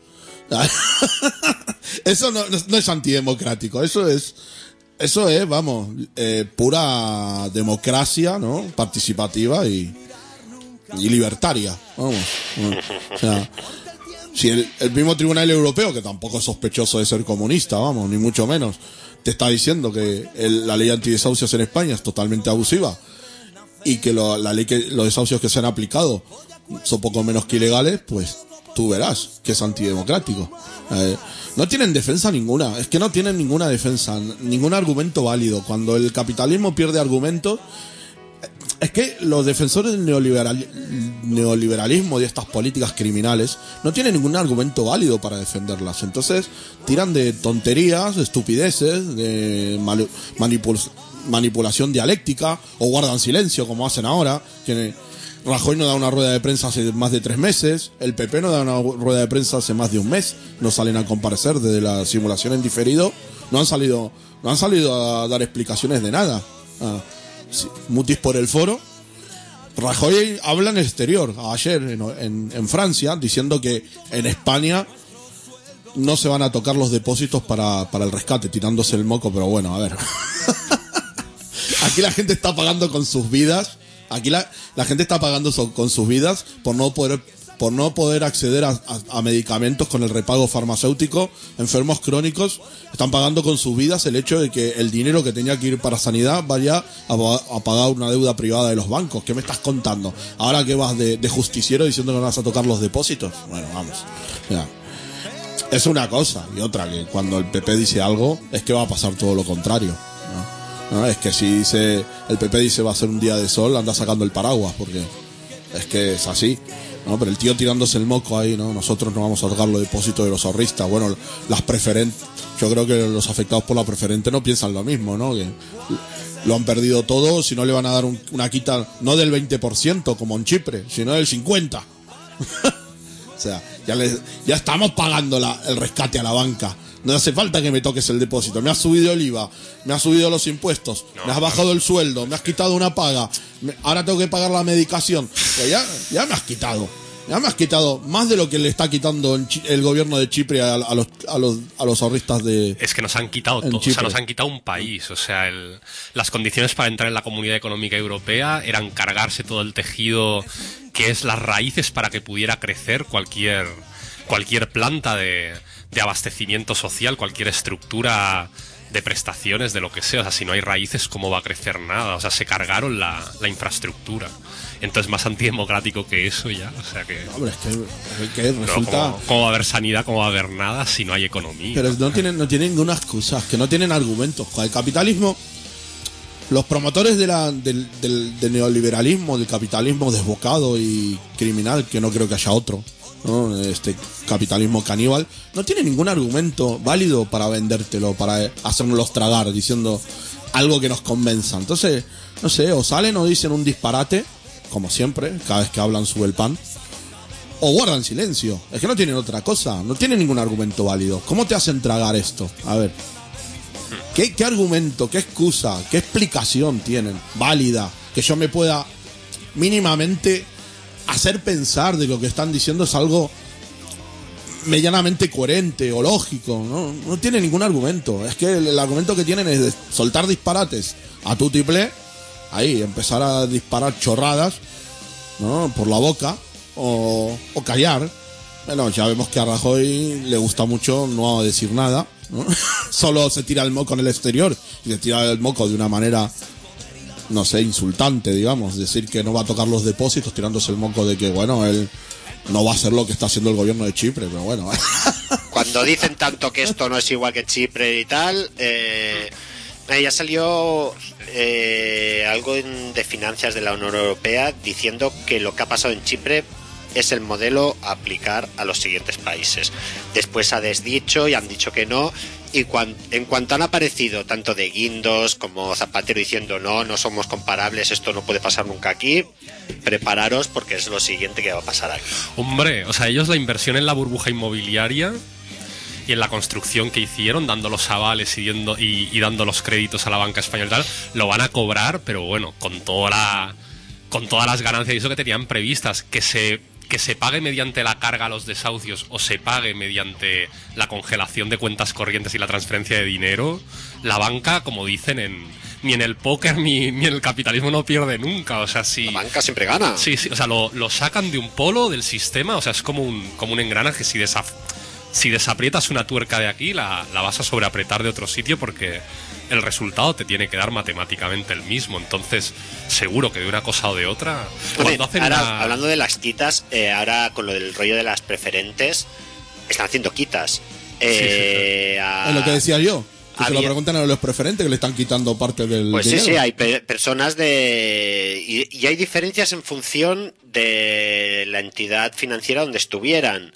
Eso no, no, no es antidemocrático, eso es, eso es, vamos, eh, pura democracia, ¿no? Participativa y, y libertaria, vamos. O sea, si el, el mismo Tribunal Europeo, que tampoco es sospechoso de ser comunista, vamos, ni mucho menos, te está diciendo que el, la ley antidesahucios en España es totalmente abusiva y que lo, la ley que los desahucios que se han aplicado son poco menos que ilegales, pues tú verás que es antidemocrático. Eh, no tienen defensa ninguna, es que no tienen ninguna defensa, ningún argumento válido. Cuando el capitalismo pierde argumentos, es que los defensores del neoliberal, neoliberalismo y de estas políticas criminales no tienen ningún argumento válido para defenderlas. Entonces tiran de tonterías, de estupideces, de manu- manipul- manipulación dialéctica, o guardan silencio como hacen ahora. Que Rajoy no da una rueda de prensa hace más de tres meses, el P P no da una rueda de prensa hace más de un mes, no salen a comparecer desde la simulación en diferido, no han salido, no han salido a dar explicaciones de nada. Ah, sí, mutis por el foro. Rajoy habla en el exterior, ayer en, en, en Francia, diciendo que en España no se van a tocar los depósitos para, para el rescate, tirándose el moco, pero bueno, a ver. Aquí la gente está pagando con sus vidas, aquí la, la gente está pagando so, con sus vidas por no poder por no poder acceder a, a, a medicamentos con el repago farmacéutico. Enfermos crónicos están pagando con sus vidas el hecho de que el dinero que tenía que ir para sanidad vaya a, a pagar una deuda privada de los bancos. ¿Qué me estás contando? Ahora que vas de, de justiciero diciendo que no vas a tocar los depósitos. Bueno, vamos. Ya. Es una cosa, y otra, que cuando el P P dice algo es que va a pasar todo lo contrario, ¿no? No, es que si dice, el P P dice va a ser un día de sol, anda sacando el paraguas, porque es que es así. No, pero el tío tirándose el moco ahí, ¿no? Nosotros no vamos a tocar los depósitos de los ahorristas. Bueno, las preferentes, yo creo que los afectados por la preferente no piensan lo mismo, ¿no? Que lo han perdido todo, si no le van a dar un, una quita, no del veinte por ciento como en Chipre, sino del cincuenta por ciento. O sea, ya, les, ya estamos pagando la, el rescate a la banca. No hace falta que me toques el depósito. Me has subido el I V A, me has subido los impuestos, no, me has bajado el sueldo, me has quitado una paga, me, ahora tengo que pagar la medicación. Pues ya, ya me has quitado. Ya me has quitado más de lo que le está quitando el gobierno de Chipre a, a los a los a los ahorristas de. Es que nos han quitado todo, o sea, nos han quitado un país. O sea, el, las condiciones para entrar en la Comunidad Económica Europea eran cargarse todo el tejido que es las raíces para que pudiera crecer cualquier cualquier planta de, de abastecimiento social, cualquier estructura de prestaciones, de lo que sea. O sea, si no hay raíces, ¿cómo va a crecer nada? O sea, se cargaron la, la infraestructura. Entonces, más antidemocrático que eso ya. O sea que. Hombre, es que, es que resulta. No, ¿cómo, ¿Cómo va a haber sanidad? ¿Cómo va a haber nada si no hay economía? Pero no tienen, no tienen ninguna excusa, que no tienen argumentos. Con el capitalismo, los promotores de la, del, del, del neoliberalismo, del capitalismo desbocado y criminal, que no creo que haya otro, ¿no? Este capitalismo caníbal, no tiene ningún argumento válido para vendértelo, para hacernos tragar, diciendo algo que nos convenza. Entonces, no sé, o salen o dicen un disparate, como siempre, cada vez que hablan sube el pan, o guardan silencio. Es que no tienen otra cosa, no tienen ningún argumento válido. ¿Cómo te hacen tragar esto? A ver, ¿qué, qué argumento, qué excusa, qué explicación tienen válida que yo me pueda mínimamente hacer pensar de lo que están diciendo es algo medianamente coherente o lógico? No, no tiene ningún argumento. Es que el, el argumento que tienen es de soltar disparates a tutiplé, ahí empezar a disparar chorradas, ¿no?, por la boca, o, o callar. Bueno, ya vemos que a Rajoy le gusta mucho no decir nada, ¿no? Solo se tira el moco en el exterior, y se tira el moco de una manera, no sé, insultante, digamos. Decir que no va a tocar los depósitos, tirándose el moco de que, bueno, él no va a hacer lo que está haciendo el gobierno de Chipre, pero bueno. Cuando dicen tanto que esto no es igual que Chipre y tal, eh, ya salió eh, algo en, de finanzas de la Unión Europea diciendo que lo que ha pasado en Chipre es el modelo a aplicar a los siguientes países. Después ha desdicho y han dicho que no. Y cuan, en cuanto han aparecido tanto de Guindos como Zapatero diciendo no, no somos comparables, esto no puede pasar nunca aquí, prepararos porque es lo siguiente que va a pasar aquí. Hombre, o sea, ellos la inversión en la burbuja inmobiliaria y en la construcción que hicieron, dando los avales y dando, y, y dando los créditos a la banca española y tal, lo van a cobrar, pero bueno, con toda la, con todas las ganancias y eso que tenían previstas, que se... que se pague mediante la carga a los desahucios o se pague mediante la congelación de cuentas corrientes y la transferencia de dinero, la banca, como dicen, en, ni en el póker ni, ni en el capitalismo no pierde nunca. O sea, si, la banca siempre gana. Sí, sí, o sea, lo, lo sacan de un polo del sistema, o sea, es como un, como un engranaje. Si, desaf, si desaprietas una tuerca de aquí, la, la vas a sobreapretar de otro sitio porque el resultado te tiene que dar matemáticamente el mismo. Entonces, seguro que de una cosa o de otra... Hombre, Cuando hacen ahora, una... hablando de las quitas, eh, ahora con lo del rollo de las preferentes, están haciendo quitas. Eh, sí, sí. a- Es lo que decía yo. Que se lo había- preguntan a los preferentes que le están quitando parte del Pues sí, dinero. sí, hay pe- personas de... Y, y hay diferencias en función de la entidad financiera donde estuvieran.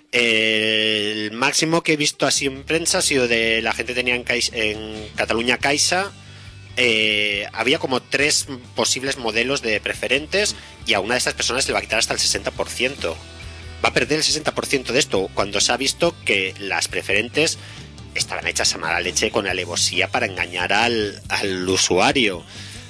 El máximo que he visto así en prensa ha sido de la gente que tenía en, Caixa- en Cataluña Caixa. Eh, había como tres posibles modelos de preferentes y a una de estas personas le va a quitar hasta el sesenta por ciento. Va a perder el sesenta por ciento de esto cuando se ha visto que las preferentes estaban hechas a mala leche con alevosía para engañar al, al usuario.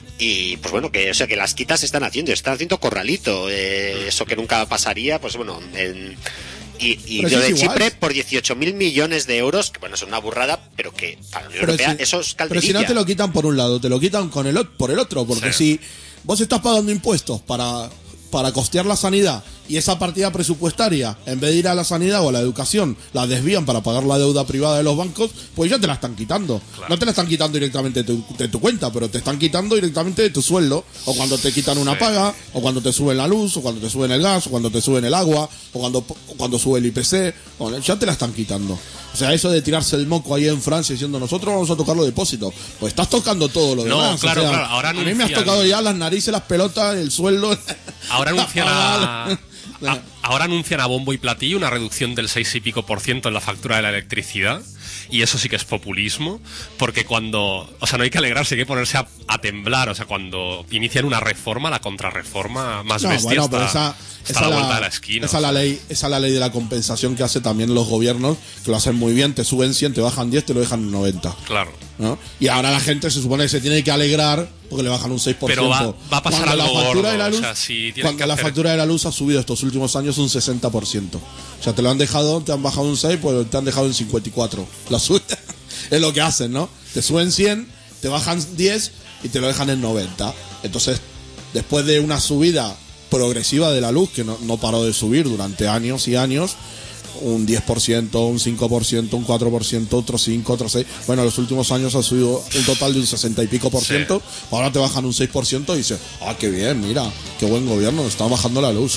Y pues bueno, que o sea que las quitas se están haciendo, están haciendo corralito, eh, eso que nunca pasaría, pues bueno, en, y, y Pero lo sí de es igual. Chipre por dieciocho mil millones de euros, que bueno, es una burrada, pero que para la Unión Pero Europea si- eso es pero calderilla. si no te lo quitan por un lado, te lo quitan con el ot- por el otro, porque Sí. si vos estás pagando impuestos para, para costear la sanidad y esa partida presupuestaria, en vez de ir a la sanidad o a la educación, la desvían para pagar la deuda privada de los bancos, pues ya te la están quitando. Claro. No te la están quitando directamente de tu, de tu cuenta, pero te están quitando directamente de tu sueldo, o cuando te quitan una Sí. paga, o cuando te suben la luz, o cuando te suben el gas, o cuando te suben el agua, o cuando, o cuando sube el I P C, o- ya te la están quitando. O sea, eso de tirarse el moco ahí en Francia diciendo nosotros vamos a tocar los depósitos, pues estás tocando todo lo No, demás. claro, o sea, claro, ahora a mí me has anuncian- tocado ya las narices, las pelotas, el sueldo. Ahora anuncian a, Pagar. a- ahora anuncian a bombo y platillo una reducción del seis y pico por ciento en la factura de la electricidad, y eso sí que es populismo, porque cuando, o sea, no hay que alegrarse, hay que ponerse a, a temblar, o sea, cuando inician una reforma, la contrarreforma más No, bestia bueno, está, pero esa, está esa a la la- vuelta de la esquina. esa o la sea. ley, esa la ley de la compensación que hace también los gobiernos, que lo hacen muy bien, te suben cien, te bajan diez, te lo dejan en noventa. Claro. ¿No? Y ahora la gente se supone que se tiene que alegrar porque le bajan un seis por ciento. Pero va- va a pasar Cuando la algo factura gordo, de la luz, o sea, si tienen cuando que la hacer- factura de la luz ha subido estos últimos años un sesenta por ciento. O sea, te lo han dejado, te han bajado un seis, pues te han dejado en cincuenta y cuatro. La suya es lo que hacen, ¿no? Te suben cien, te bajan diez y te lo dejan en noventa. Entonces, después de una subida progresiva de la luz, que no, no paró de subir durante años y años, un diez por ciento, un cinco por ciento, un cuatro por ciento, otro cinco, otro seis. Bueno, en los últimos años ha subido un total de un sesenta y pico por Sí. ciento. Ahora te bajan un seis por ciento y dices, ah, qué bien, mira, qué buen gobierno, nos está bajando la luz.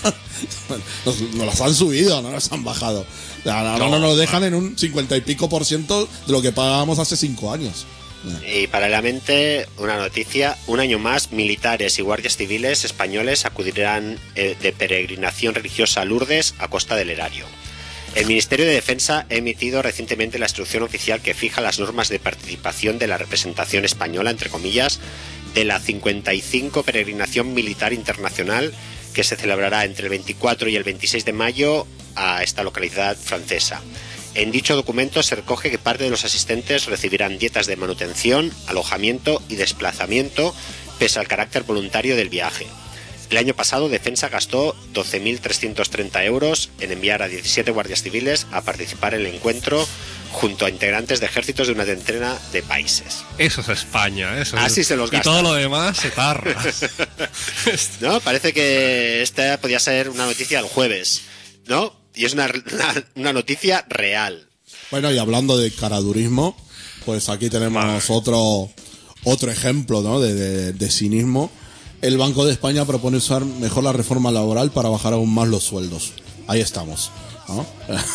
nos, nos las han subido, no nos han bajado. Ahora no, No, nos dejan en un cincuenta y pico por ciento de lo que pagábamos hace cinco años. Y paralelamente, una noticia, un año más, militares y guardias civiles españoles acudirán eh, de peregrinación religiosa a Lourdes a costa del erario. El Ministerio de Defensa ha emitido recientemente la instrucción oficial que fija las normas de participación de la representación española, entre comillas, de la cincuenta y cinco Peregrinación Militar Internacional, que se celebrará entre el veinticuatro y el veintiséis de mayo a esta localidad francesa. En dicho documento se recoge que parte de los asistentes recibirán dietas de manutención, alojamiento y desplazamiento, pese al carácter voluntario del viaje. El año pasado Defensa gastó doce mil trescientos treinta euros en enviar a diecisiete guardias civiles a participar en el encuentro junto a integrantes de ejércitos de una treintena de países. Eso es España, eso Así es. se los Y gastan. todo lo demás se tarra. ¿No? Parece que esta podía ser una noticia el jueves, ¿no? Y es una, una, una noticia real. Bueno, y hablando de caradurismo, pues aquí tenemos Madre. otro otro ejemplo, ¿no? de, de, de cinismo. El Banco de España propone usar mejor la reforma laboral para bajar aún más los sueldos. Ahí estamos, ¿no?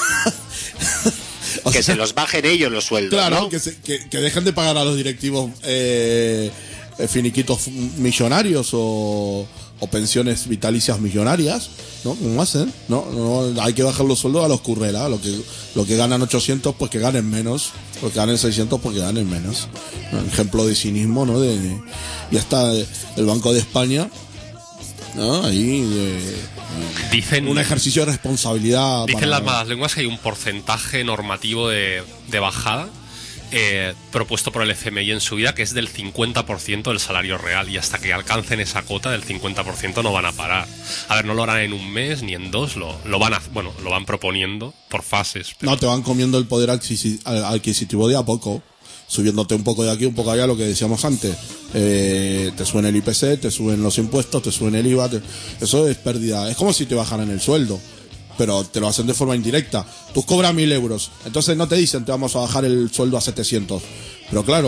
O Que sea, se los bajen ellos los sueldos, claro, ¿no? que, se- que, que dejen de pagar a los directivos eh, eh, finiquitos millonarios o, o pensiones vitalicias millonarias, ¿no? ¿Cómo hacen? No, no, hay que bajar los sueldos a los currelas, lo que, lo que ganan ochocientos pues que ganen menos, lo que ganen seiscientos pues que ganen menos. Un ejemplo de cinismo, ¿no? De, ya está el Banco de España, ¿no? Ahí de, Dicen, un ejercicio de responsabilidad. dicen para- las malas lenguas que hay un porcentaje normativo de, de bajada eh, propuesto por el F M I en su vida, que es del cincuenta por ciento del salario real, y hasta que alcancen esa cota del cincuenta por ciento no van a parar. A ver, no lo harán en un mes ni en dos, lo, lo van a, bueno, lo van proponiendo por fases. pero- No, te van comiendo el poder adquisi- adquisitivo de a poco, subiéndote un poco de aquí, un poco allá, lo que decíamos antes. Eh, te suben el I P C, te suben los impuestos, te suben el I V A, te- eso es pérdida. Es como si te bajaran el sueldo, pero te lo hacen de forma indirecta. Tú cobras mil euros, entonces no te dicen te vamos a bajar el sueldo a setecientos. Pero claro,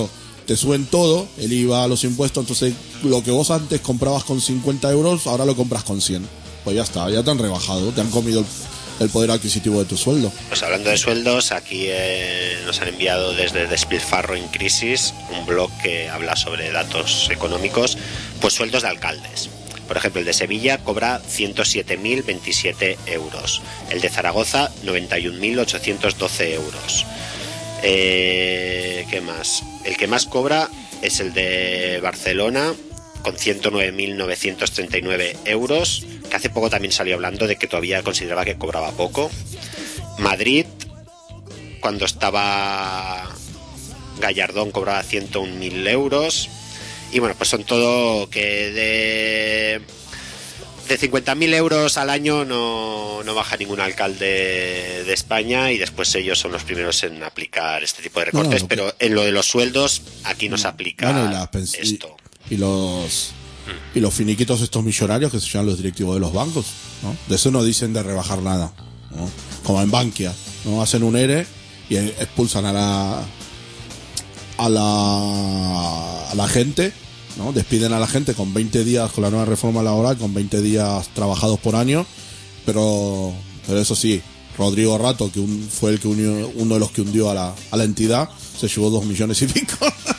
te suben todo, el I V A, los impuestos, entonces lo que vos antes comprabas con cincuenta euros, ahora lo compras con cien. Pues ya está, ya te han rebajado, te han comido el, el poder adquisitivo de tu sueldo. Pues hablando de sueldos, aquí eh, nos han enviado desde Despilfarro en Crisis un blog que habla sobre datos económicos, pues sueldos de alcaldes. Por ejemplo, el de Sevilla cobra ciento siete mil veintisiete euros, el de Zaragoza noventa y un mil ochocientos doce euros. Eh, ¿Qué más? El que más cobra es el de Barcelona, con ciento nueve mil novecientos treinta y nueve euros, que hace poco también salió hablando de que todavía consideraba que cobraba poco. Madrid, cuando estaba Gallardón, cobraba ciento un mil euros. Y bueno, pues son todo que de, de cincuenta mil euros al año no, no baja ningún alcalde de España, y después ellos son los primeros en aplicar este tipo de recortes, no, no, pero que... en lo de los sueldos aquí no se aplica bueno, y las pens- esto. Y, y los y los finiquitos estos millonarios que se llaman los directivos de los bancos, ¿no? De eso no dicen de rebajar nada, ¿no? Como en Bankia, ¿no? Hacen un ERE y expulsan a la a la a la gente, ¿no? Despiden a la gente con veinte días, con la nueva reforma laboral, con veinte días trabajados por año, pero pero eso sí, Rodrigo Rato, que un, fue el que unió, uno de los que hundió a la, a la entidad, se llevó dos millones y pico.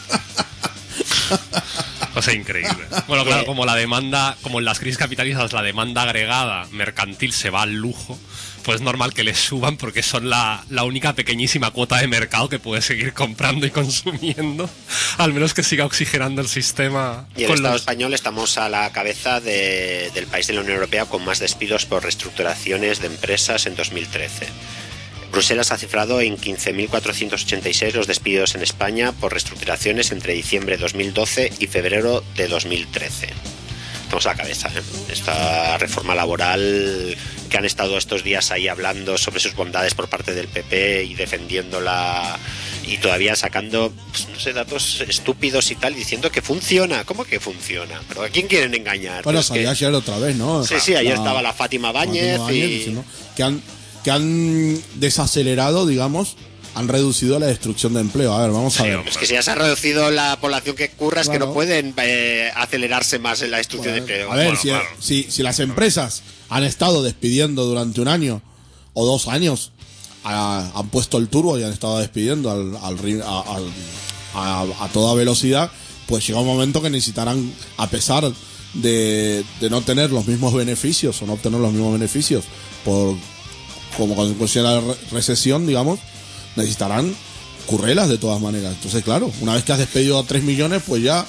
O sea, increíble. Bueno, claro, como la demanda, como en las crisis capitalistas la demanda agregada mercantil se va al lujo, pues es normal que les suban porque son la, la única pequeñísima cuota de mercado que puede seguir comprando y consumiendo, al menos que siga oxigenando el sistema. Y el con Estado los... español estamos a la cabeza de, del país de la Unión Europea con más despidos por reestructuraciones de empresas en dos mil trece. Bruselas ha cifrado en quince mil cuatrocientos ochenta y seis los despidos en España por reestructuraciones entre diciembre de dos mil doce y febrero de dos mil trece. Estamos a la cabeza, ¿eh? Esta reforma laboral que han estado estos días ahí hablando sobre sus bondades por parte del P P y defendiéndola, y todavía sacando, pues, no sé, datos estúpidos y tal, diciendo que funciona. ¿Cómo que funciona? ¿Pero a quién quieren engañar? Bueno, pues salía que... ayer otra vez, ¿no? Sí, sí, ayer la... estaba la Fátima Báñez, Fátima Báñez y... ¿no? que han que han desacelerado, digamos, han reducido la destrucción de empleo. A ver, vamos a sí, ver. Es que si ya se ha reducido la población que curra, es claro, que no pueden eh, acelerarse más en la destrucción bueno, de empleo. A ver, bueno, si, claro. si, si las empresas han estado despidiendo durante un año o dos años, a, han puesto el turbo y han estado despidiendo al, al, a, a, a toda velocidad, pues llega un momento que necesitarán, a pesar de, de no tener los mismos beneficios o no obtener los mismos beneficios por como consecuencia de la recesión, digamos, necesitarán currelas de todas maneras. Entonces, claro, una vez que has despedido a tres millones, pues ya,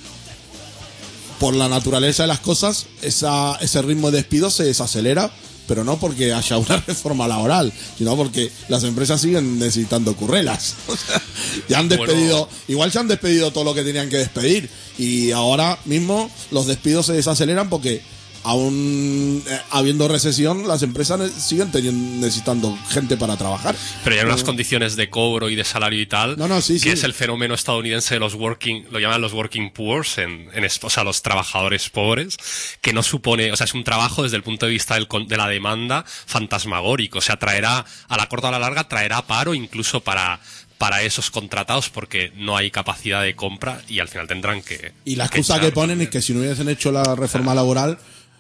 por la naturaleza de las cosas, esa, ese ritmo de despido se desacelera, pero no porque haya una reforma laboral, sino porque las empresas siguen necesitando currelas. O sea, ya han despedido, bueno, igual ya han despedido todo lo que tenían que despedir, y ahora mismo los despidos se desaceleran porque aún eh, habiendo recesión, las empresas ne- siguen teniendo, necesitando gente para trabajar. Pero ya hay unas no, condiciones de cobro y de salario y tal, no, no, sí, que sí. es el fenómeno estadounidense de los working, lo llaman los working poor, en, en, o sea, los trabajadores pobres, que no supone, o sea, es un trabajo desde el punto de vista del, de la demanda fantasmagórico, o sea, traerá, a la corta o a la larga, traerá paro incluso para... para esos contratados, porque no hay capacidad de compra y al final tendrán que... Y la excusa que, que ponen es que si no hubiesen hecho la reforma laboral,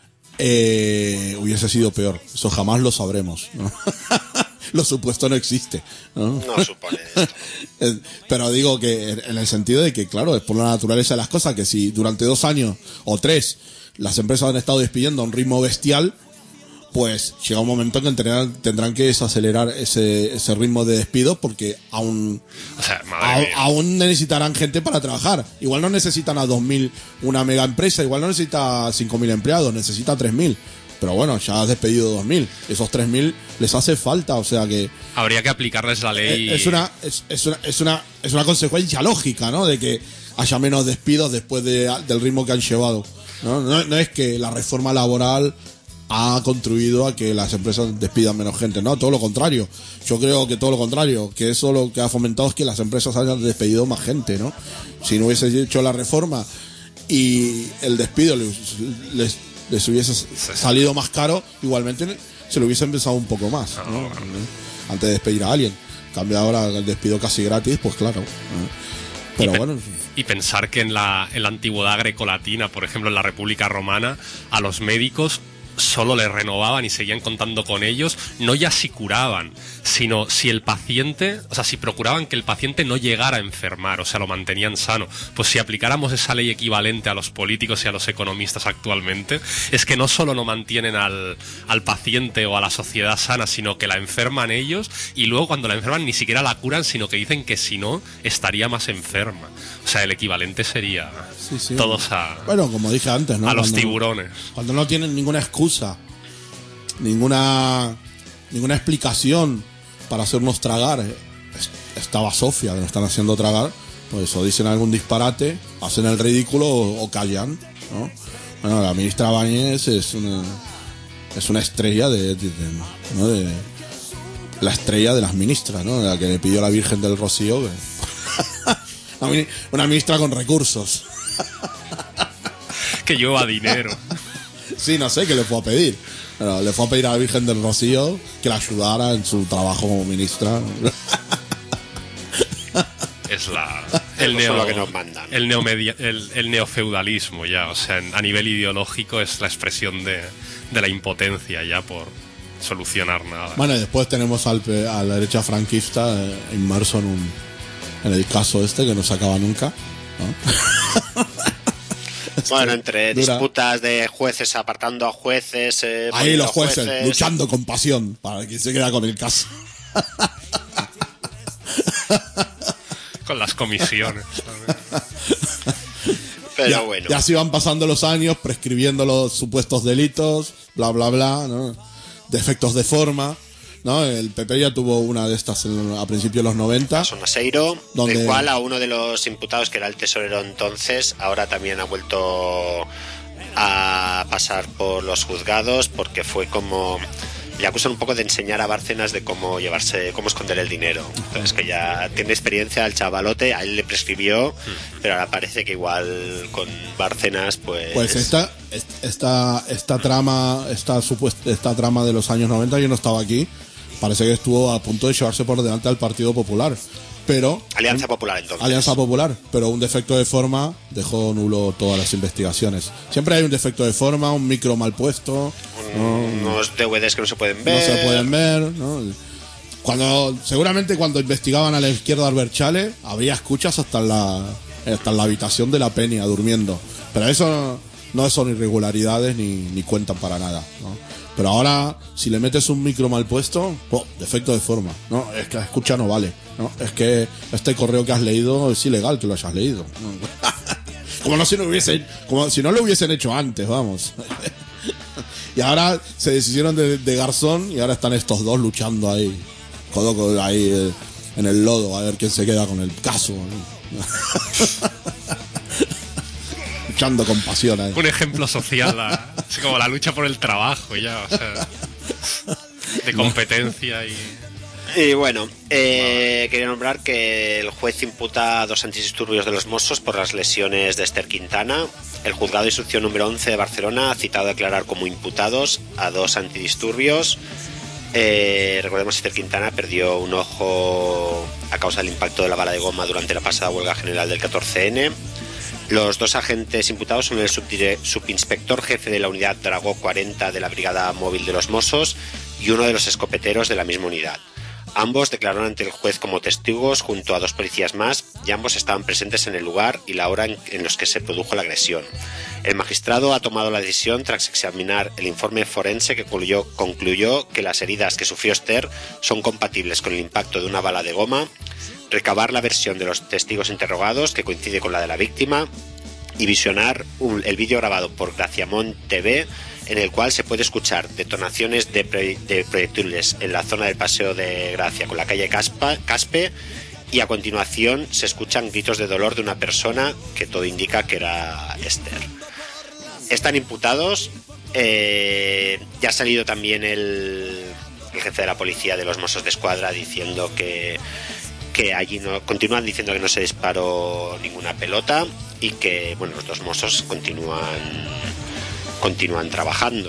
eh, hubiese sido peor. Eso jamás lo sabremos, ¿no? Lo supuesto no existe, ¿no? No supone esto. Pero digo que en el sentido de que, claro, es por la naturaleza de las cosas, que si durante dos años o tres las empresas han estado despidiendo a un ritmo bestial, pues llega un momento en que tendrán, tendrán que desacelerar ese, ese ritmo de despido, porque aún, o sea, a, aún necesitarán gente para trabajar. Igual no necesitan a dos mil una mega empresa, igual no necesita cinco mil empleados, necesita tres mil. Pero bueno, ya has despedido dos mil. Esos tres mil les hace falta, o sea que... Habría que aplicarles la ley. Es una, es, es una, es una, es una consecuencia lógica, ¿no? De que haya menos despidos después de, del ritmo que han llevado, ¿no? No, no es que la reforma laboral ha contribuido a que las empresas despidan menos gente, no, todo lo contrario. Yo creo que todo lo contrario, que eso lo que ha fomentado es que las empresas hayan despedido más gente, ¿no? Si no hubiese hecho la reforma y el despido les, les, les hubiese salido más caro, igualmente se lo hubiesen pensado un poco más, ¿no? Antes de despedir a alguien. En cambio ahora el despido casi gratis, pues claro, ¿no? Pero y, pe- bueno, y pensar que en la, en la antigüedad grecolatina, por ejemplo, en la República Romana, a los médicos solo les renovaban y seguían contando con ellos, no ya si curaban, sino si el paciente, o sea, si procuraban que el paciente no llegara a enfermar, o sea, lo mantenían sano. Pues si aplicáramos esa ley equivalente a los políticos y a los economistas actualmente, es que no solo no mantienen al, al paciente o a la sociedad sana, sino que la enferman ellos, y luego cuando la enferman ni siquiera la curan, sino que dicen que si no, estaría más enferma. O sea, el equivalente sería sí, sí. todos a, Bueno, como dije antes, ¿no? a los Cuando- tiburones. Cuando no tienen ninguna excusa, ninguna ninguna explicación para hacernos tragar, eh, es- esta basofia que nos están haciendo tragar, pues o dicen algún disparate, hacen el ridículo o, o callan, ¿no? Bueno, la ministra Bañez es una es una estrella de, de- de- ¿no? de la estrella de las ministras, ¿no? La que le pidió a la Virgen del Rocío que- una mini- una ministra con recursos. Que lleva dinero. Sí, no sé qué le fue a pedir. Pero le fue a pedir a la Virgen del Rocío que la ayudara en su trabajo como ministra. Es la el Eso es neo lo que nos mandan. el neomedia, el, el neofeudalismo ya, o sea, en- a nivel ideológico es la expresión de, de la impotencia ya por solucionar nada. Bueno, y después tenemos al, pe- a la derecha franquista eh, inmerso en un en el caso este que no se acaba nunca, ¿no? Bueno, entre dura. disputas de jueces apartando a jueces, eh, Ahí poniendo los jueces, jueces, luchando con pasión para quien se queda con el caso. Con las comisiones. Pero Ya- bueno, Y así van pasando los años, prescribiendo los supuestos delitos, bla, bla, bla, ¿no? Defectos de forma, ¿no? El P P ya tuvo una de estas en- a principios de los noventa. Sonaseiro, Donde- del cual a uno de los imputados, que era el tesorero entonces, ahora también ha vuelto a pasar por los juzgados, porque fue como... Le acusan un poco de enseñar a Bárcenas de cómo llevarse, cómo esconder el dinero. Entonces que ya tiene experiencia el chavalote, a él le prescribió, pero ahora parece que igual con Bárcenas, pues... Pues esta, esta, esta trama, esta supuesta, esta trama de los años noventa, yo no estaba aquí, parece que estuvo a punto de llevarse por delante al Partido Popular, pero Alianza Popular entonces. Alianza Popular, pero un defecto de forma dejó nulo todas las investigaciones. Siempre hay un defecto de forma, un micro mal puesto, ¿no? Unos D V Ds que no se pueden ver. no se pueden ver, ¿no? Cuando, seguramente cuando investigaban a la izquierda Albert Chale, había escuchas hasta en la, hasta en la habitación de la Peña durmiendo. Pero eso no son irregularidades ni, ni cuentan para nada, ¿no? Pero ahora, si le metes un micro mal puesto, oh, defecto de forma, ¿no? Es que la escucha no vale, ¿no? Es que este correo que has leído es ilegal que lo hayas leído, ¿no? Como no si no hubiesen, como si no lo hubiesen hecho antes, vamos. Y ahora se deshicieron de, de Garzón y ahora están estos dos luchando ahí, codo con ahí eh, en el lodo, a ver quién se queda con el caso, ¿no? Luchando con pasión ahí. Un ejemplo social, la- así como la lucha por el trabajo ya, o sea, de competencia y... Y bueno, eh, quería nombrar que el juez imputa a dos antidisturbios de los Mossos por las lesiones de Esther Quintana. El juzgado de instrucción número once de Barcelona ha citado a declarar como imputados a dos antidisturbios. Eh, recordemos que Esther Quintana perdió un ojo a causa del impacto de la bala de goma durante la pasada huelga general del catorce ene. Los dos agentes imputados son el subdire- subinspector jefe de la unidad Dragó cuarenta de la Brigada Móvil de los Mossos y uno de los escopeteros de la misma unidad. Ambos declararon ante el juez como testigos junto a dos policías más y ambos estaban presentes en el lugar y la hora en, en los que se produjo la agresión. El magistrado ha tomado la decisión tras examinar el informe forense que concluyó, concluyó que las heridas que sufrió Esther son compatibles con el impacto de una bala de goma, recabar la versión de los testigos interrogados que coincide con la de la víctima y visionar un, el vídeo grabado por Graciamont T V en el cual se puede escuchar detonaciones de, pre, de proyectiles en la zona del Paseo de Gracia con la calle Caspa, Caspe y a continuación se escuchan gritos de dolor de una persona que todo indica que era Esther. Están imputados, eh, ya ha salido también el, el jefe de la policía de los Mossos de Escuadra diciendo que que allí no, continúan diciendo que no se disparó ninguna pelota y que bueno, los dos Mossos continúan continúan trabajando.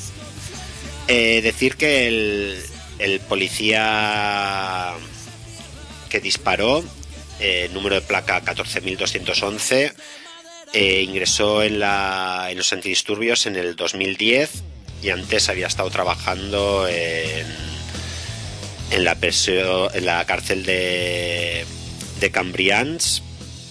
Eh, decir que el, el policía que disparó eh, número de placa catorce mil doscientos once, eh, ingresó en, la, en los antidisturbios en el dos mil diez y antes había estado trabajando en, en, la, perseo, en la cárcel de, de Cambrians,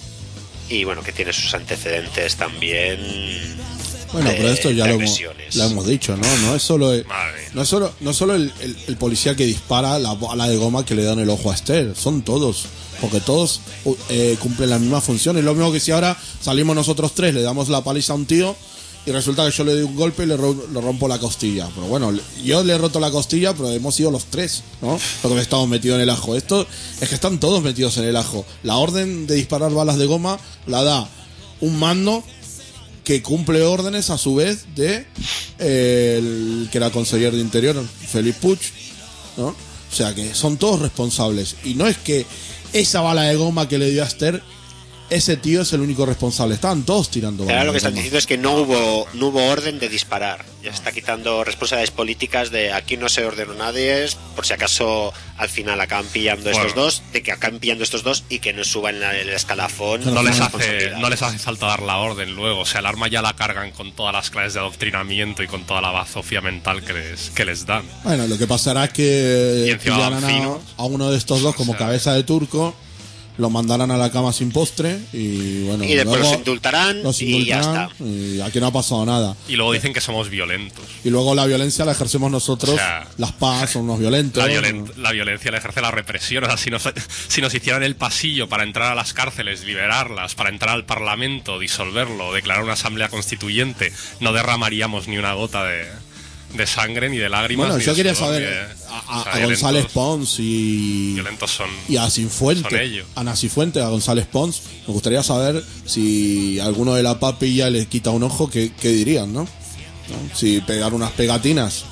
y bueno, que tiene sus antecedentes también. Bueno, de, pero esto ya lo hemos, agresiones. lo hemos dicho, ¿no? No es solo el, Madre. no es solo, no es solo el, el, el policía que dispara la bala de goma que le dan el ojo a Esther, son todos. Porque todos eh, cumplen la misma función. Es lo mismo que si ahora salimos nosotros tres, le damos la paliza a un tío y resulta que yo le doy un golpe y le, ro- le rompo la costilla. Pero bueno, yo le he roto la costilla, pero hemos sido los tres, ¿no? Lo que estamos metidos en el ajo. Esto es que están todos metidos en el ajo. La orden de disparar balas de goma la da un mando que cumple órdenes a su vez de eh, el que era consejero de Interior, Félix Puig, ¿no? O sea que son todos responsables. Y no es que esa bala de goma que le dio a Esther, ese tío es el único responsable. Estaban todos tirando balas Ahora lo que de están goma. diciendo es que no hubo no hubo orden de disparar. Ya se está quitando responsabilidades políticas de aquí no se ordenó nadie, por si acaso al final acaban pillando Bueno. estos dos, de que acaban pillando estos dos y que no suban la- el escalafón. No les, la hace, responsabilidad. no les hace falta dar la orden luego. O sea, el arma ya la cargan con todas las claves de adoctrinamiento y con toda la bazofia mental que les, que les dan. Bueno, lo que pasará es Y que encima pillarán van a, finos. a uno de estos dos como O sea. cabeza de turco, lo mandarán a la cama sin postre y bueno, Y después luego los indultarán los y ya indultarán está. y aquí no ha pasado nada. Y luego dicen que somos violentos. Y luego la violencia la ejercemos nosotros, O sea, las P A son unos violentos. La, violen- la violencia la ejerce la represión. O sea, si nos, si nos hicieran el pasillo para entrar a las cárceles, liberarlas, para entrar al Parlamento, disolverlo, declarar una asamblea constituyente, no derramaríamos ni una gota de, de sangre, ni de lágrimas. Bueno, ni yo de quería sudor, saber ni de- a, a- o sea, a violentos- González Pons y, Violentos son. y a son Cifuentes, ellos. a Nacifuentes, a González Pons. Me gustaría saber si alguno de la P A pilla les quita un ojo, ¿qué, qué dirían, ¿no? ¿no? Si pegar unas pegatinas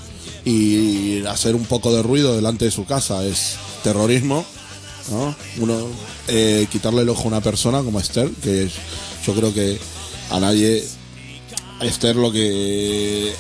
y hacer un poco de ruido delante de su casa es terrorismo, ¿no? Uno eh, quitarle el ojo a una persona como Esther, que es- yo creo que a nadie, a Esther lo que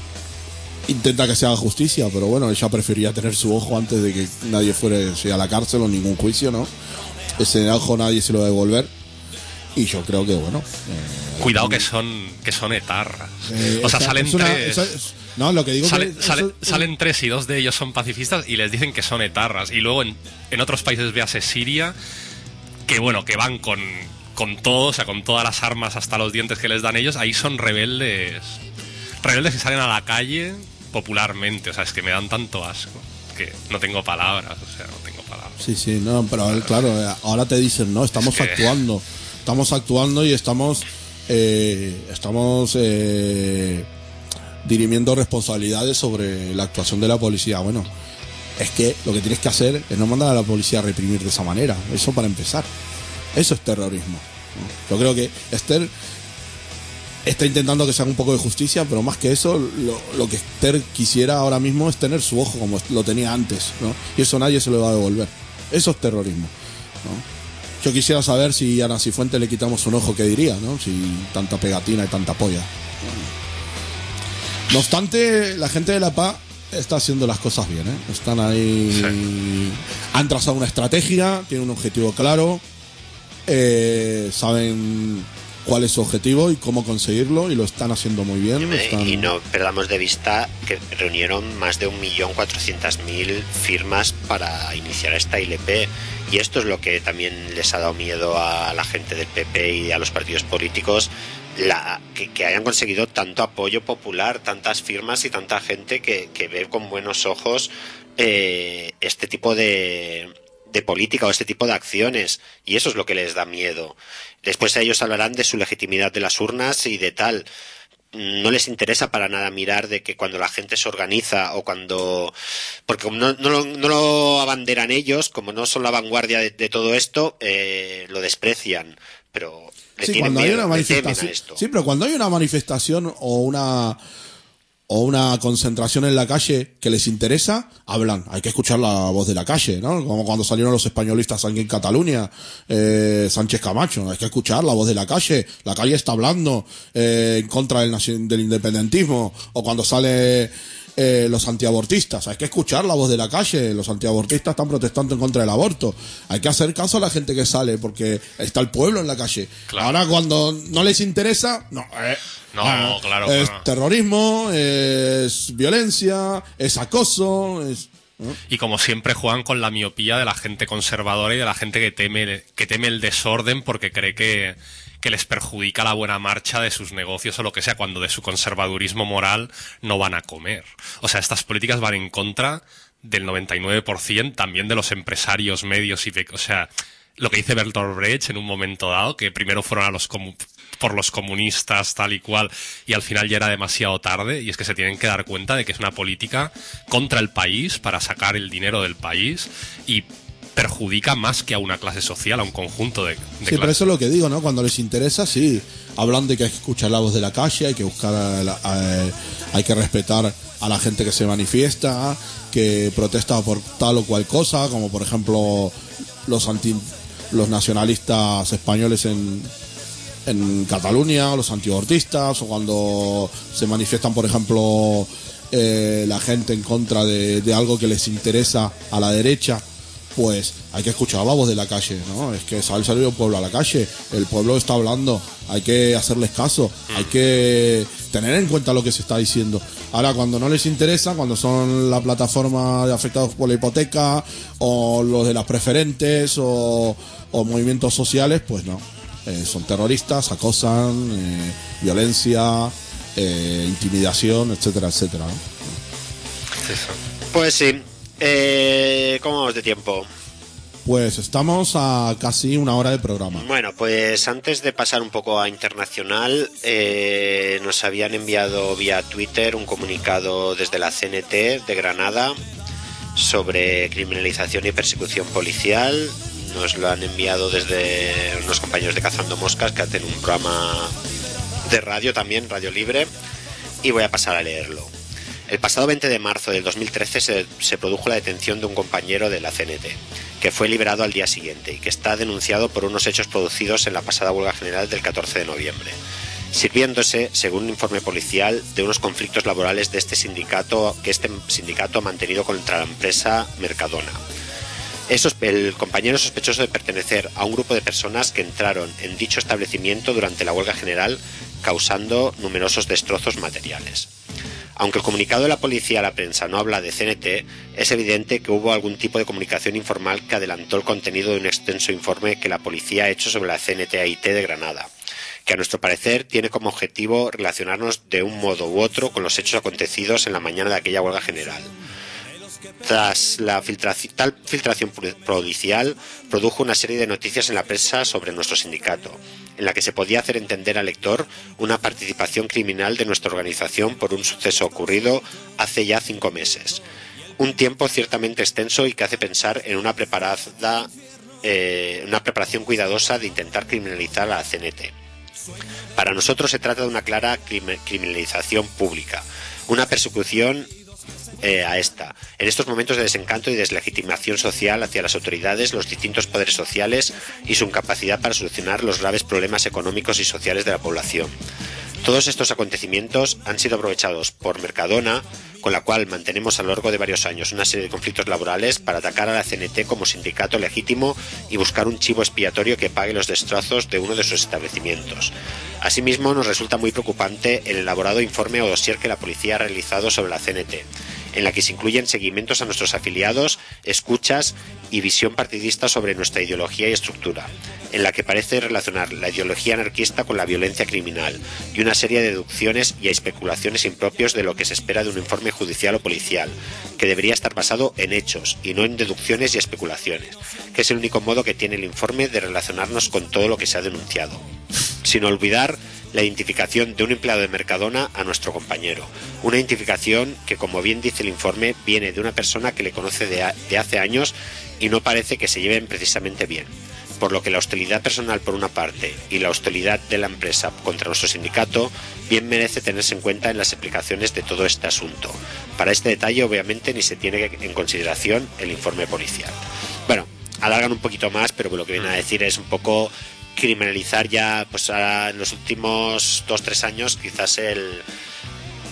intenta que se haga justicia, pero bueno, ella prefería tener su ojo antes de que nadie fuera a la cárcel o ningún juicio, ¿no? Ese ojo nadie se lo va a devolver. Y yo creo que, bueno... eh, Cuidado que son, que son etarras. eh, o sea, esa- salen es una- tres. eso es- no, lo que digo Sale- que... sale- eso- salen tres y dos de ellos son pacifistas y les dicen que son etarras. Y luego en, en otros países, véase Siria, que bueno, que van con, con todo, o sea, con todas las armas hasta los dientes que les dan ellos, ahí son rebeldes. Rebeldes que salen a la calle popularmente. O sea, es que me dan tanto asco que no tengo palabras, o sea, no tengo palabras. Sí, sí, no, pero a ver, claro, eh, ahora te dicen, no, estamos Es que- actuando, estamos actuando y estamos, eh, estamos eh, dirimiendo responsabilidades sobre la actuación de la policía. Bueno, es que lo que tienes que hacer es no mandar a la policía a reprimir de esa manera, eso para empezar, eso es terrorismo, ¿no? Yo creo que Esther está intentando que se haga un poco de justicia, pero más que eso, lo, lo que Esther quisiera ahora mismo es tener su ojo como lo tenía antes, ¿no? Y eso nadie se lo va a devolver. Eso es terrorismo, ¿no? Yo quisiera saber si a Nacifuentes le quitamos un ojo, ¿qué diría, no? Si tanta pegatina y tanta polla. No obstante, la gente de la P A está haciendo las cosas bien, ¿eh? Están ahí... Sí. Han trazado una estrategia, tienen un objetivo claro, eh, saben cuál es su objetivo y cómo conseguirlo y lo están haciendo muy bien. Eh, están- Y no perdamos de vista que reunieron más de un millón cuatrocientas mil firmas para iniciar esta I L P. Y esto es lo que también les ha dado miedo a la gente del P P y a los partidos políticos, la, que, que hayan conseguido tanto apoyo popular, tantas firmas y tanta gente que, que ve con buenos ojos eh, este tipo de, de política o este tipo de acciones. Y eso es lo que les da miedo. Después ellos hablarán de su legitimidad de las urnas y de tal. No les interesa para nada mirar de que cuando la gente se organiza o cuando... Porque como no, no, lo, no lo abanderan ellos, como no son la vanguardia de, de todo esto, eh, lo desprecian. Pero le Sí, tienen cuando hay miedo, una le temen a manifestación, esto. sí, pero cuando hay una manifestación o una o una concentración en la calle que les interesa, hablan. Hay que escuchar la voz de la calle, ¿no? Como cuando salieron los españolistas aquí en Cataluña, eh, Sánchez Camacho. Hay que escuchar la voz de la calle. La calle está hablando eh, en contra del, naci- del independentismo. O cuando sale eh, los antiabortistas. Hay que escuchar la voz de la calle. Los antiabortistas están protestando en contra del aborto. Hay que hacer caso a la gente que sale, porque está el pueblo en la calle. Claro. Ahora, cuando no les interesa, no. Eh, No, ah, claro, Es claro. terrorismo, es violencia, es acoso, es... ¿no? Y como siempre juegan con la miopía de la gente conservadora y de la gente que teme, que teme el desorden porque cree que, que les perjudica la buena marcha de sus negocios o lo que sea, cuando de su conservadurismo moral no van a comer. O sea, estas políticas van en contra del noventa y nueve por ciento también de los empresarios medios y de, o sea, lo que dice Bertolt Brecht en un momento dado, que primero fueron a los comu- por los comunistas tal y cual, y al final ya era demasiado tarde, y es que se tienen que dar cuenta de que es una política contra el país, para sacar el dinero del país, y perjudica más que a una clase social, a un conjunto de, de Sí, clases. pero eso es lo que digo, ¿no? Cuando les interesa, sí. Hablan de que hay que escuchar la voz de la calle, hay que buscar, a la- a- hay que respetar a la gente que se manifiesta, que protesta por tal o cual cosa, como por ejemplo los anti, los nacionalistas españoles en, en Cataluña, los antiabortistas, o cuando se manifiestan, por ejemplo, eh, la gente en contra de, de algo que les interesa a la derecha. Pues hay que escuchar la voz de la calle, ¿no? Es que sale salido el pueblo a la calle, el pueblo está hablando, hay que hacerles caso, hay que tener en cuenta lo que se está diciendo. Ahora, cuando no les interesa, cuando son la plataforma de afectados por la hipoteca, o los de las preferentes, o, o movimientos sociales, pues no. Eh, son terroristas, acosan, eh, violencia, eh, intimidación, etcétera, etcétera, ¿no? Pues sí. Eh, ¿Cómo vamos de tiempo? Pues estamos a casi una hora de programa. Bueno, pues antes de pasar un poco a internacional, eh, nos habían enviado vía Twitter un comunicado desde la C N T de Granada sobre criminalización y persecución policial. Nos lo han enviado desde unos compañeros de Cazando Moscas, que hacen un programa de radio también, Radio Libre, y voy a pasar a leerlo. El pasado veinte de marzo del dos mil trece se, se produjo la detención de un compañero de la C N T, que fue liberado al día siguiente y que está denunciado por unos hechos producidos en la pasada huelga general del catorce de noviembre, sirviéndose, según un informe policial, de unos conflictos laborales de este sindicato que este sindicato ha mantenido contra la empresa Mercadona. Es el compañero sospechoso de pertenecer a un grupo de personas que entraron en dicho establecimiento durante la huelga general, causando numerosos destrozos materiales. Aunque el comunicado de la policía a la prensa no habla de C N T, es evidente que hubo algún tipo de comunicación informal que adelantó el contenido de un extenso informe que la policía ha hecho sobre la C N T A I T de Granada, que a nuestro parecer tiene como objetivo relacionarnos de un modo u otro con los hechos acontecidos en la mañana de aquella huelga general. Tras la filtración, tal filtración policial, produjo una serie de noticias en la prensa sobre nuestro sindicato, en la que se podía hacer entender al lector una participación criminal de nuestra organización por un suceso ocurrido hace ya cinco meses. Un tiempo ciertamente extenso y que hace pensar en una preparada, eh, una preparación cuidadosa de intentar criminalizar a la C N T. Para nosotros se trata de una clara criminalización pública, una persecución Eh, a esta. En estos momentos de desencanto y deslegitimación social hacia las autoridades, los distintos poderes sociales y su incapacidad para solucionar los graves problemas económicos y sociales de la población. Todos estos acontecimientos han sido aprovechados por Mercadona, con la cual mantenemos a lo largo de varios años una serie de conflictos laborales para atacar a la C N T como sindicato legítimo y buscar un chivo expiatorio que pague los destrozos de uno de sus establecimientos. Asimismo, nos resulta muy preocupante el elaborado informe o dossier que la policía ha realizado sobre la C N T, en la que se incluyen seguimientos a nuestros afiliados, escuchas y visión partidista sobre nuestra ideología y estructura, en la que parece relacionar la ideología anarquista con la violencia criminal y una serie de deducciones y especulaciones impropios de lo que se espera de un informe judicial o policial, que debería estar basado en hechos y no en deducciones y especulaciones, que es el único modo que tiene el informe de relacionarnos con todo lo que se ha denunciado. Sin olvidar la identificación de un empleado de Mercadona a nuestro compañero. Una identificación que, como bien dice el informe, viene de una persona que le conoce de, a, de hace años y no parece que se lleven precisamente bien. Por lo que la hostilidad personal por una parte y la hostilidad de la empresa contra nuestro sindicato bien merece tenerse en cuenta en las explicaciones de todo este asunto. Para este detalle, obviamente, ni se tiene en consideración el informe policial. Bueno, alargan un poquito más, pero lo que viene a decir es un poco criminalizar ya, pues ahora en los últimos dos tres años, quizás el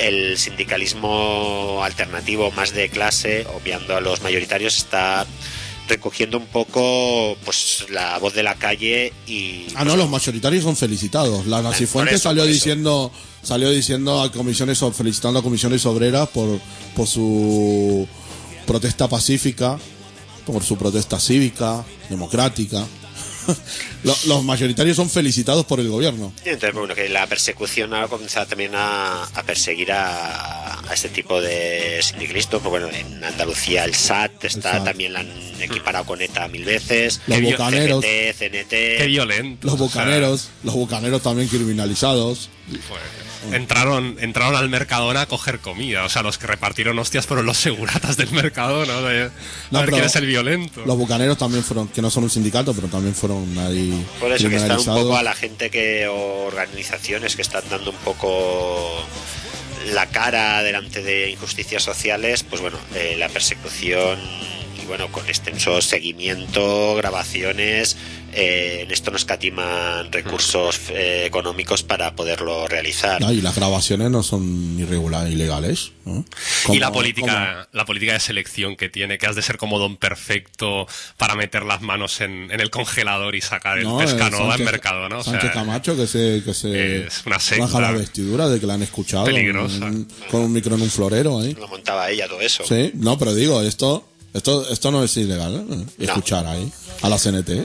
el sindicalismo alternativo más de clase, obviando a los mayoritarios, está recogiendo un poco pues la voz de la calle y... Ah, no, los mayoritarios son felicitados. La Nacifuentes eso, salió por eso. diciendo salió diciendo a comisiones, felicitando a comisiones obreras por, por su protesta pacífica, por su protesta cívica, democrática. Los, los mayoritarios son felicitados por el gobierno. Y entonces, bueno, que la persecución ha comenzado también a, a perseguir a, a este tipo de sindicalistas. Pues bueno, en Andalucía el S A T está, El S A T. también la han equiparado con ETA mil veces. Los Qué bucaneros, C N T, C N T. Qué violento. los o sea, bucaneros, los bucaneros también criminalizados. pues, entraron, entraron al Mercadona a coger comida. O sea, los que repartieron hostias fueron los seguratas del Mercadona. O sea, a No, ver pero quién es el violento. Los bucaneros también fueron, que no son un sindicato, pero también fueron ahí Por eso que están un criminalizados. poco a la gente que, o organizaciones que están dando un poco la cara delante de injusticias sociales, pues bueno, eh, la persecución y bueno, con extenso seguimiento, grabaciones, eh, en esto no escatiman recursos eh, económicos para poderlo realizar. No, y las grabaciones no son irregulares, ilegales, ¿no? Y la Como- política, la política de selección que tiene, que has de ser como don perfecto para meter las manos en, en el congelador y sacar el No, pescanova eh, en Sánchez- mercado, ¿no? O sea, Sánchez Camacho que se, que se es una secta. baja la vestidura de que la han escuchado Peligrosa. en- con un micro en un florero ahí. Lo montaba ella todo eso. Sí, no, pero digo, esto esto esto no es ilegal, ¿eh? Escuchar ahí a la C N T.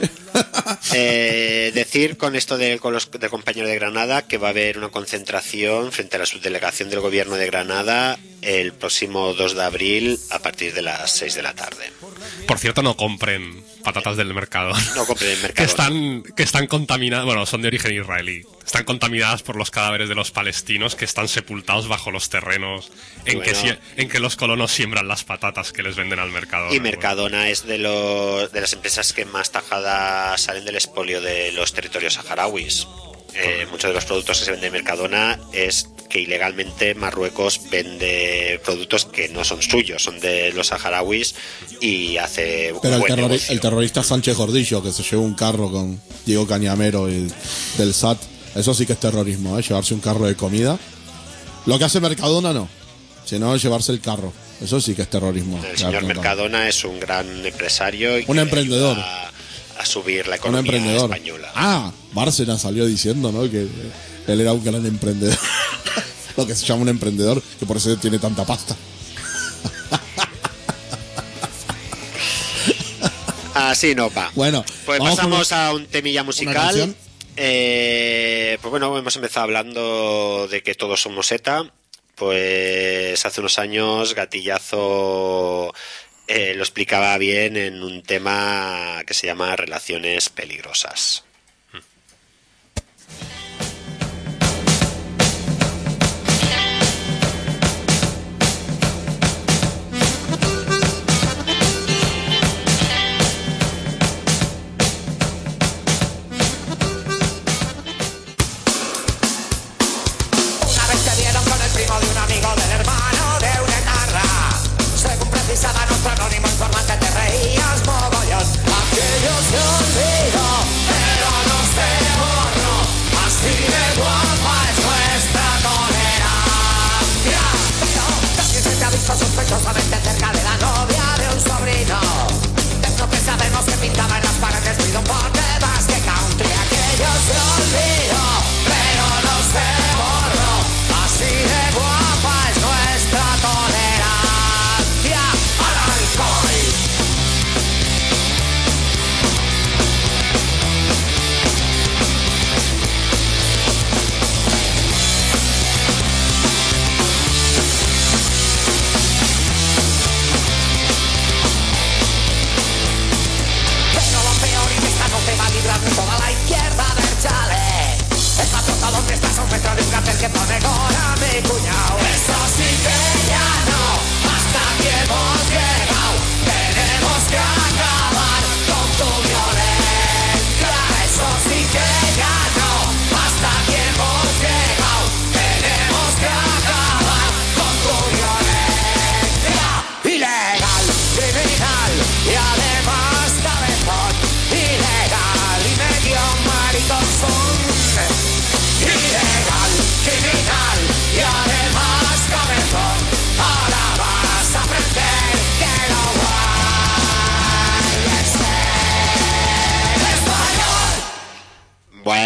Eh, decir con esto de, con los de compañeros de Granada que va a haber una concentración frente a la subdelegación del gobierno de Granada el próximo dos de abril a partir de las seis de la tarde. Por cierto, no compren patatas del mercado. No compren en que Mercadona. están que están contaminadas, bueno, son de origen israelí. Están contaminadas por los cadáveres de los palestinos que están sepultados bajo los terrenos en, Bueno. que, sie- en que los colonos siembran las patatas que les venden al mercado. Y Mercadona es de los de las empresas que más tajadas salen del expolio de los territorios saharauis. Eh, muchos de los productos que se venden en Mercadona es que ilegalmente Marruecos vende productos que no son suyos, son de los saharauis y hace un Pero el, buen terrori- negocio. el terrorista Sánchez Gordillo, que se llevó un carro con Diego Cañamero y del S A T, eso sí que es terrorismo, ¿eh? Llevarse un carro de comida. Lo que hace Mercadona no, sino llevarse el carro. Eso sí que es terrorismo. El Ya, señor no, no. Mercadona es un gran empresario y Un que emprendedor. ayuda a subir la Un economía emprendedor. española. Ah, Bárcena salió diciendo, ¿no? Que él era un gran emprendedor. Lo que se llama un emprendedor, que por eso tiene tanta pasta. Así no va. Bueno, Pues vamos con pasamos a un temilla musical. canción. Eh, pues bueno, hemos empezado hablando de que todos somos ETA. Pues hace unos años Gatillazo eh, lo explicaba bien en un tema que se llama Relaciones Peligrosas. Una vez te vieron con el primo de un amigo del hermano de una etarra. Según precisaba nuestro anónimo informante, te reías mogollón. Aquello se olvidó, pero no se borró. Así de guapa es nuestra tolerancia. Pero también se te ha visto sospechosamente cerca de la novia de un sobrino. De lo que sabemos que pintaba en las paredes, pido un pote más que country. Aquello se olvidó, pero no se borró. Así de guapa es nuestra tolerancia al alcohol.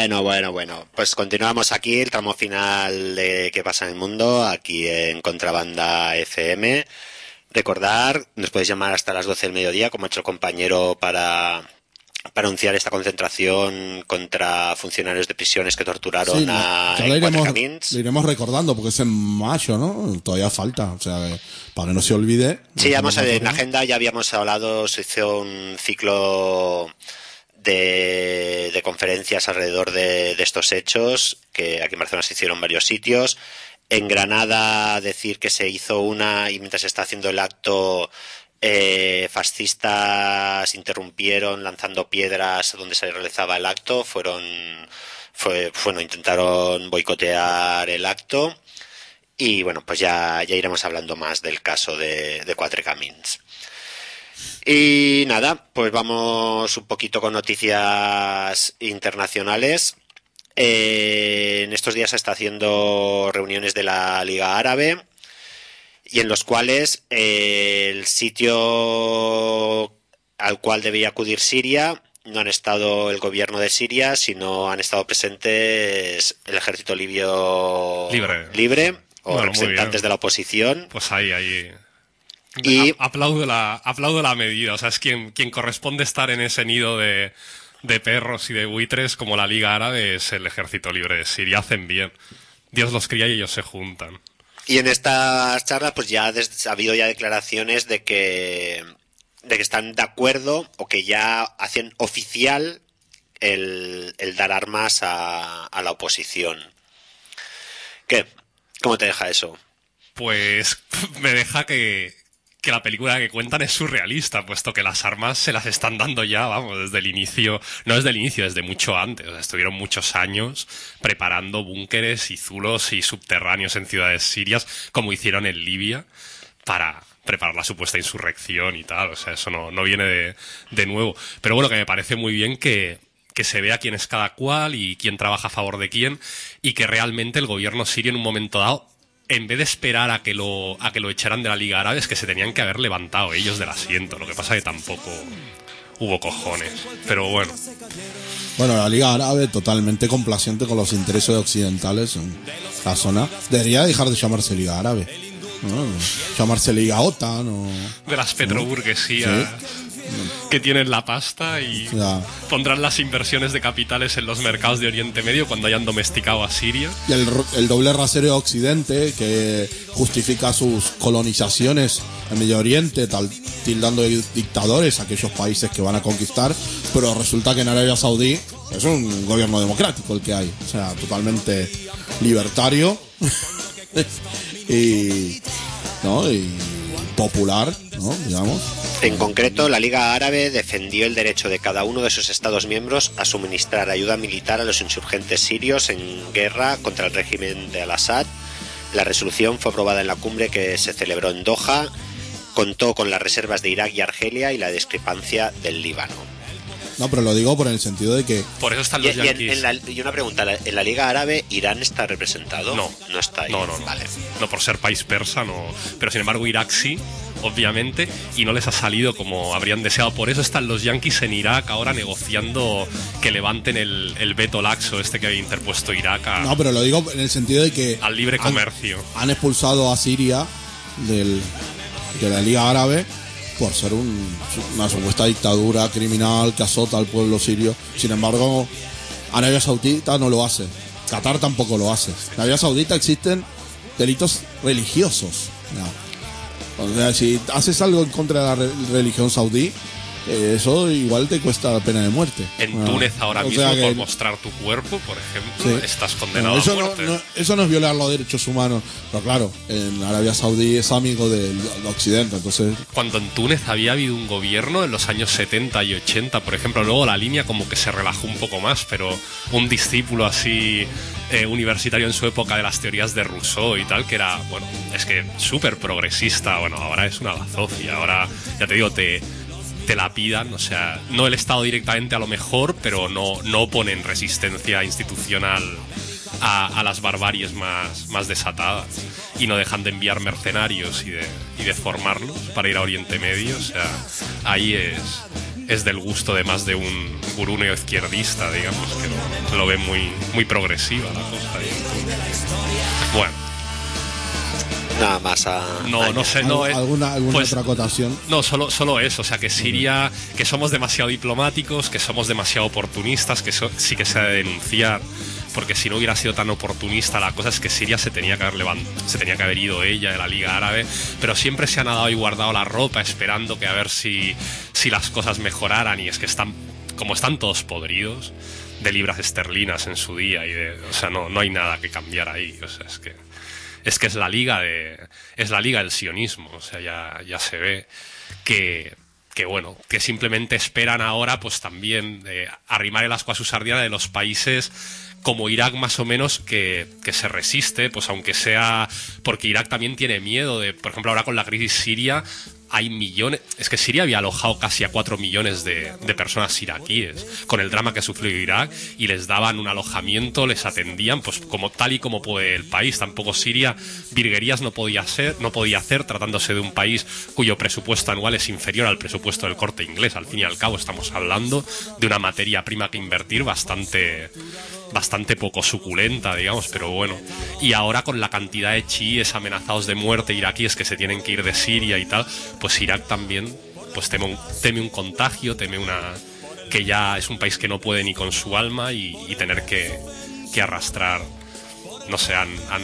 Bueno, bueno, bueno. Pues continuamos aquí, el tramo final de ¿Qué pasa en el mundo? Aquí en Contrabanda F M. Recordar, nos podéis llamar hasta las doce del mediodía, como ha hecho el compañero, para, para anunciar esta concentración contra funcionarios de prisiones que torturaron Sí, a ya lo en Cuatro iremos, Camins. lo iremos recordando porque es en mayo, ¿no? Todavía falta, o sea, que para que no se olvide. Sí, ya hemos, no en la agenda ya habíamos hablado, se hizo un ciclo de, de conferencias alrededor de, de estos hechos, que aquí en Barcelona se hicieron varios sitios. En Granada, decir que se hizo una, y mientras se está haciendo el acto, eh, fascistas interrumpieron lanzando piedras donde se realizaba el acto, fueron, fue, bueno, intentaron boicotear el acto. Y bueno, pues ya, ya iremos hablando más del caso de, de Cuatro Camins. Y nada, pues vamos un poquito con noticias internacionales. Eh, en estos días se está haciendo reuniones de la Liga Árabe y en los cuales eh, el sitio al cual debería acudir Siria no han estado el gobierno de Siria, sino han estado presentes el ejército libio Libre. libre o Bueno, muy representantes bien. de la oposición. Pues ahí, ahí. Y- A- aplaudo la, aplaudo la medida. O sea, es quien, quien corresponde estar en ese nido de, de perros y de buitres como la Liga Árabe es el Ejército Libre de Siria. Hacen bien. Dios los cría y ellos se juntan. Y en estas charlas pues ya des- ha habido ya declaraciones de que de que están de acuerdo o que ya hacen oficial el, el dar armas a, a la oposición. ¿Qué? ¿Cómo te deja eso? Pues me deja que, que la película que cuentan es surrealista, puesto que las armas se las están dando ya, vamos, desde el inicio, no desde el inicio, desde mucho antes. O sea, estuvieron muchos años preparando búnkeres y zulos y subterráneos en ciudades sirias, como hicieron en Libia, para preparar la supuesta insurrección y tal. O sea, eso no, no viene de, de nuevo. Pero bueno, que me parece muy bien que, que se vea quién es cada cual y quién trabaja a favor de quién, y que realmente el gobierno sirio en un momento dado, en vez de esperar a que lo a que lo echaran de la Liga Árabe, es que se tenían que haber levantado ellos del asiento. Lo que pasa es que tampoco hubo cojones. Pero bueno, Bueno, la Liga Árabe totalmente complaciente con los intereses occidentales en la zona. Debería dejar de llamarse Liga Árabe, ¿no? Llamarse Liga OTAN o... de las petroburguesías que tienen la pasta y Ya. pondrán las inversiones de capitales en los mercados de Oriente Medio cuando hayan domesticado a Siria. Y el, el doble rasero de Occidente que justifica sus colonizaciones en Medio Oriente, tal, tildando de dictadores a aquellos países que van a conquistar, pero resulta que en Arabia Saudí es un gobierno democrático el que hay, o sea, totalmente libertario y, ¿no? y popular, ¿no? digamos. En concreto, la Liga Árabe defendió el derecho de cada uno de sus Estados miembros a suministrar ayuda militar a los insurgentes sirios en guerra contra el régimen de Al-Assad. La resolución fue aprobada en la cumbre que se celebró en Doha, contó con las reservas de Irak y Argelia y la discrepancia del Líbano. No, pero lo digo por el sentido de que Por eso están Y, los y en- yanquis. en la- y una pregunta, ¿la- ¿en la Liga Árabe Irán está representado? No. No está ahí. No, no, no. Vale. No, por ser país persa, no. Pero sin embargo, Irak sí, obviamente, y no les ha salido como habrían deseado. Por eso están los yanquis en Irak ahora negociando que levanten el, el veto laxo este que había interpuesto Irak a- no, pero lo digo en el sentido de que al libre han- comercio. han expulsado a Siria del, de la Liga Árabe por ser un- una supuesta dictadura criminal que azota al pueblo sirio. Sin embargo, Arabia Saudita no lo hace. Qatar tampoco lo hace. En Arabia Saudita existen delitos religiosos. ¿no? O sea, si haces algo en contra de la re- religión saudí, eh, eso igual te cuesta la pena de muerte. En ¿no? Túnez ahora O mismo, sea que- por mostrar tu cuerpo, por ejemplo, Sí. estás condenado No, eso, a no, muerte. no- eso no es violar los derechos humanos. Pero claro, en Arabia Saudí es amigo del, del Occidente, entonces... Cuando en Túnez había habido un gobierno en los años setenta y ochenta, por ejemplo, luego la línea como que se relajó un poco más, pero un discípulo así eh, universitario en su época de las teorías de Rousseau y tal, que era, bueno, es que súper progresista, bueno, ahora es una bazofia, ahora, ya te digo, te, te la pidan, o sea, no el Estado directamente a lo mejor, pero no, no ponen resistencia institucional a, a las barbaries más, más desatadas y no dejan de enviar mercenarios y de, y de formarlos para ir a Oriente Medio, o sea, ahí es, es del gusto de más de un gurú neoizquierdista, digamos, que lo, lo ve muy, muy progresiva la cosa. Y, bueno. Nada más a... No, no sé, no... ¿Al- ¿Alguna, alguna pues, otra acotación? No, solo, solo eso, o sea, que Siria, que somos demasiado diplomáticos, que somos demasiado oportunistas, que eso sí que se ha de denunciar, porque si no hubiera sido tan oportunista la cosa es que Siria se tenía que haber levantado, se tenía que haber ido ella de la Liga Árabe, pero siempre se ha nadado y guardado la ropa esperando que a ver si, si las cosas mejoraran, y es que están, como están todos podridos de libras esterlinas en su día, y de, o sea, no, no hay nada que cambiar ahí, o sea, es que... Es que es la liga de es la liga del sionismo, o sea, ya, ya se ve que, que bueno, que simplemente esperan ahora pues también eh, arrimar el ascua a su sardina de los países como Irak más o menos que, que se resiste, pues aunque sea porque Irak también tiene miedo de, por ejemplo, ahora con la crisis siria hay millones, es que Siria había alojado casi a cuatro millones de, de personas iraquíes con el drama que sufrió Irak, y les daban un alojamiento, les atendían pues como tal y como puede el país. Tampoco Siria virguerías no podía hacer, no podía hacer tratándose de un país cuyo presupuesto anual es inferior al presupuesto del Corte Inglés. Al fin y al cabo estamos hablando de una materia prima que invertir bastante bastante poco suculenta, digamos, pero bueno. Y ahora con la cantidad de chiíes amenazados de muerte iraquíes que se tienen que ir de Siria y tal, pues Irak también pues teme un, teme un contagio, teme una que ya es un país que no puede ni con su alma, y, y tener que, que arrastrar, no sé, han, han,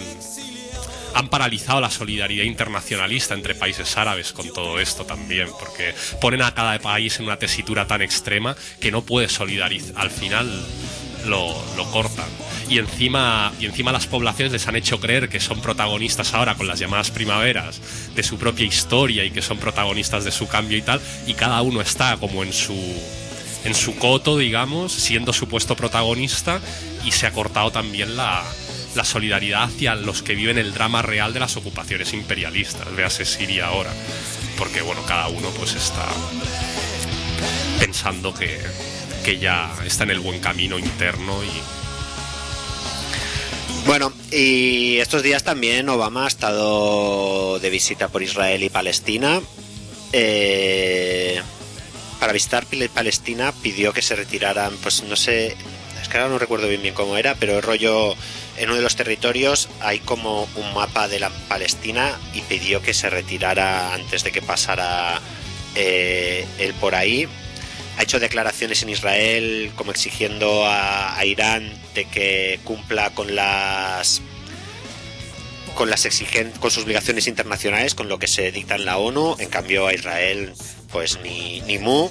han paralizado la solidaridad internacionalista entre países árabes con todo esto también, porque ponen a cada país en una tesitura tan extrema que no puede solidarizar, al final lo, lo cortan. Y encima, y encima las poblaciones les han hecho creer que son protagonistas ahora con las llamadas primaveras de su propia historia, y que son protagonistas de su cambio y tal, y cada uno está como en su en su coto, digamos, siendo supuesto protagonista, y se ha cortado también la, la solidaridad hacia los que viven el drama real de las ocupaciones imperialistas, véase Siria ahora, porque bueno, cada uno pues está pensando que, que ya está en el buen camino interno. Y bueno, y estos días también Obama ha estado de visita por Israel y Palestina. Eh, para visitar Palestina pidió que se retiraran, pues no sé, es que ahora no recuerdo bien bien cómo era, pero el rollo, en uno de los territorios hay como un mapa de la Palestina, y pidió que se retirara antes de que pasara eh, él por ahí. Ha hecho declaraciones en Israel como exigiendo a, a Irán de que cumpla con las con las exigen, con sus obligaciones internacionales, con lo que se dicta en la ONU. En cambio a Israel pues ni, ni mu.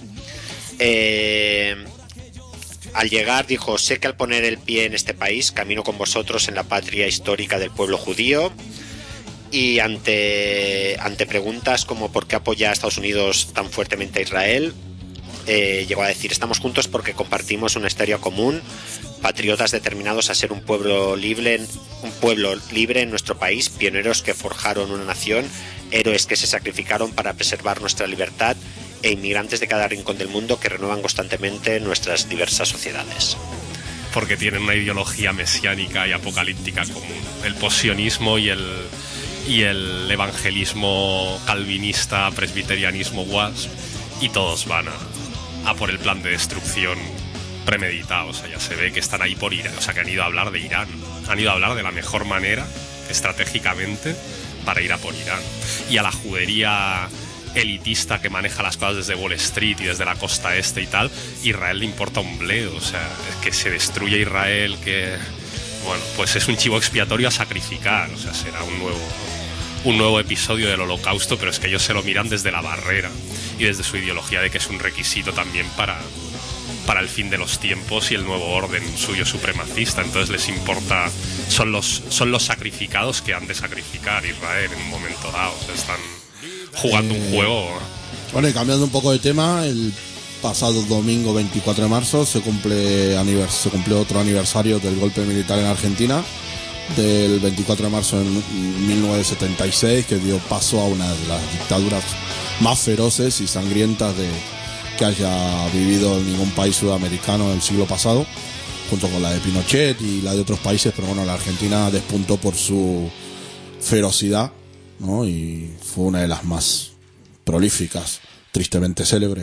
Eh, al llegar dijo: sé que al poner el pie en este país camino con vosotros en la patria histórica del pueblo judío. Y ante, ante preguntas como por qué apoya a Estados Unidos tan fuertemente a Israel, Eh, llegó a decir: estamos juntos porque compartimos una historia común, patriotas determinados a ser un pueblo libre, un pueblo libre en nuestro país, pioneros que forjaron una nación, héroes que se sacrificaron para preservar nuestra libertad, e inmigrantes de cada rincón del mundo que renuevan constantemente nuestras diversas sociedades. Porque tienen una ideología mesiánica y apocalíptica común, el posionismo y el y el evangelismo calvinista, presbiterianismo wasp, y todos van a a por el plan de destrucción premeditado. O sea, ya se ve que están ahí por Irán, o sea, que han ido a hablar de Irán, han ido a hablar de la mejor manera estratégicamente para ir a por Irán. Y a la judería elitista que maneja las cosas desde Wall Street y desde la costa este y tal, Israel le importa un bledo. O sea, que se destruya Israel, que bueno, pues es un chivo expiatorio a sacrificar. O sea, será un nuevo un nuevo episodio del Holocausto, pero es que ellos se lo miran desde la barrera y desde su ideología de que es un requisito también para, para el fin de los tiempos y el nuevo orden suyo supremacista. Entonces les importa, son los, son los sacrificados que han de sacrificar Israel en un momento dado. O sea, están jugando eh, un juego. Bueno, y cambiando un poco de tema, el pasado domingo veinticuatro de marzo se cumple anivers- se cumplió otro aniversario del golpe militar en Argentina, del veinticuatro de marzo de mil novecientos setenta y seis, que dio paso a una de las dictaduras más feroces y sangrientas de que haya vivido ningún país sudamericano en el siglo pasado, junto con la de Pinochet y la de otros países, pero bueno, la Argentina despuntó por su ferocidad, ¿no? Y fue una de las más prolíficas, tristemente célebre,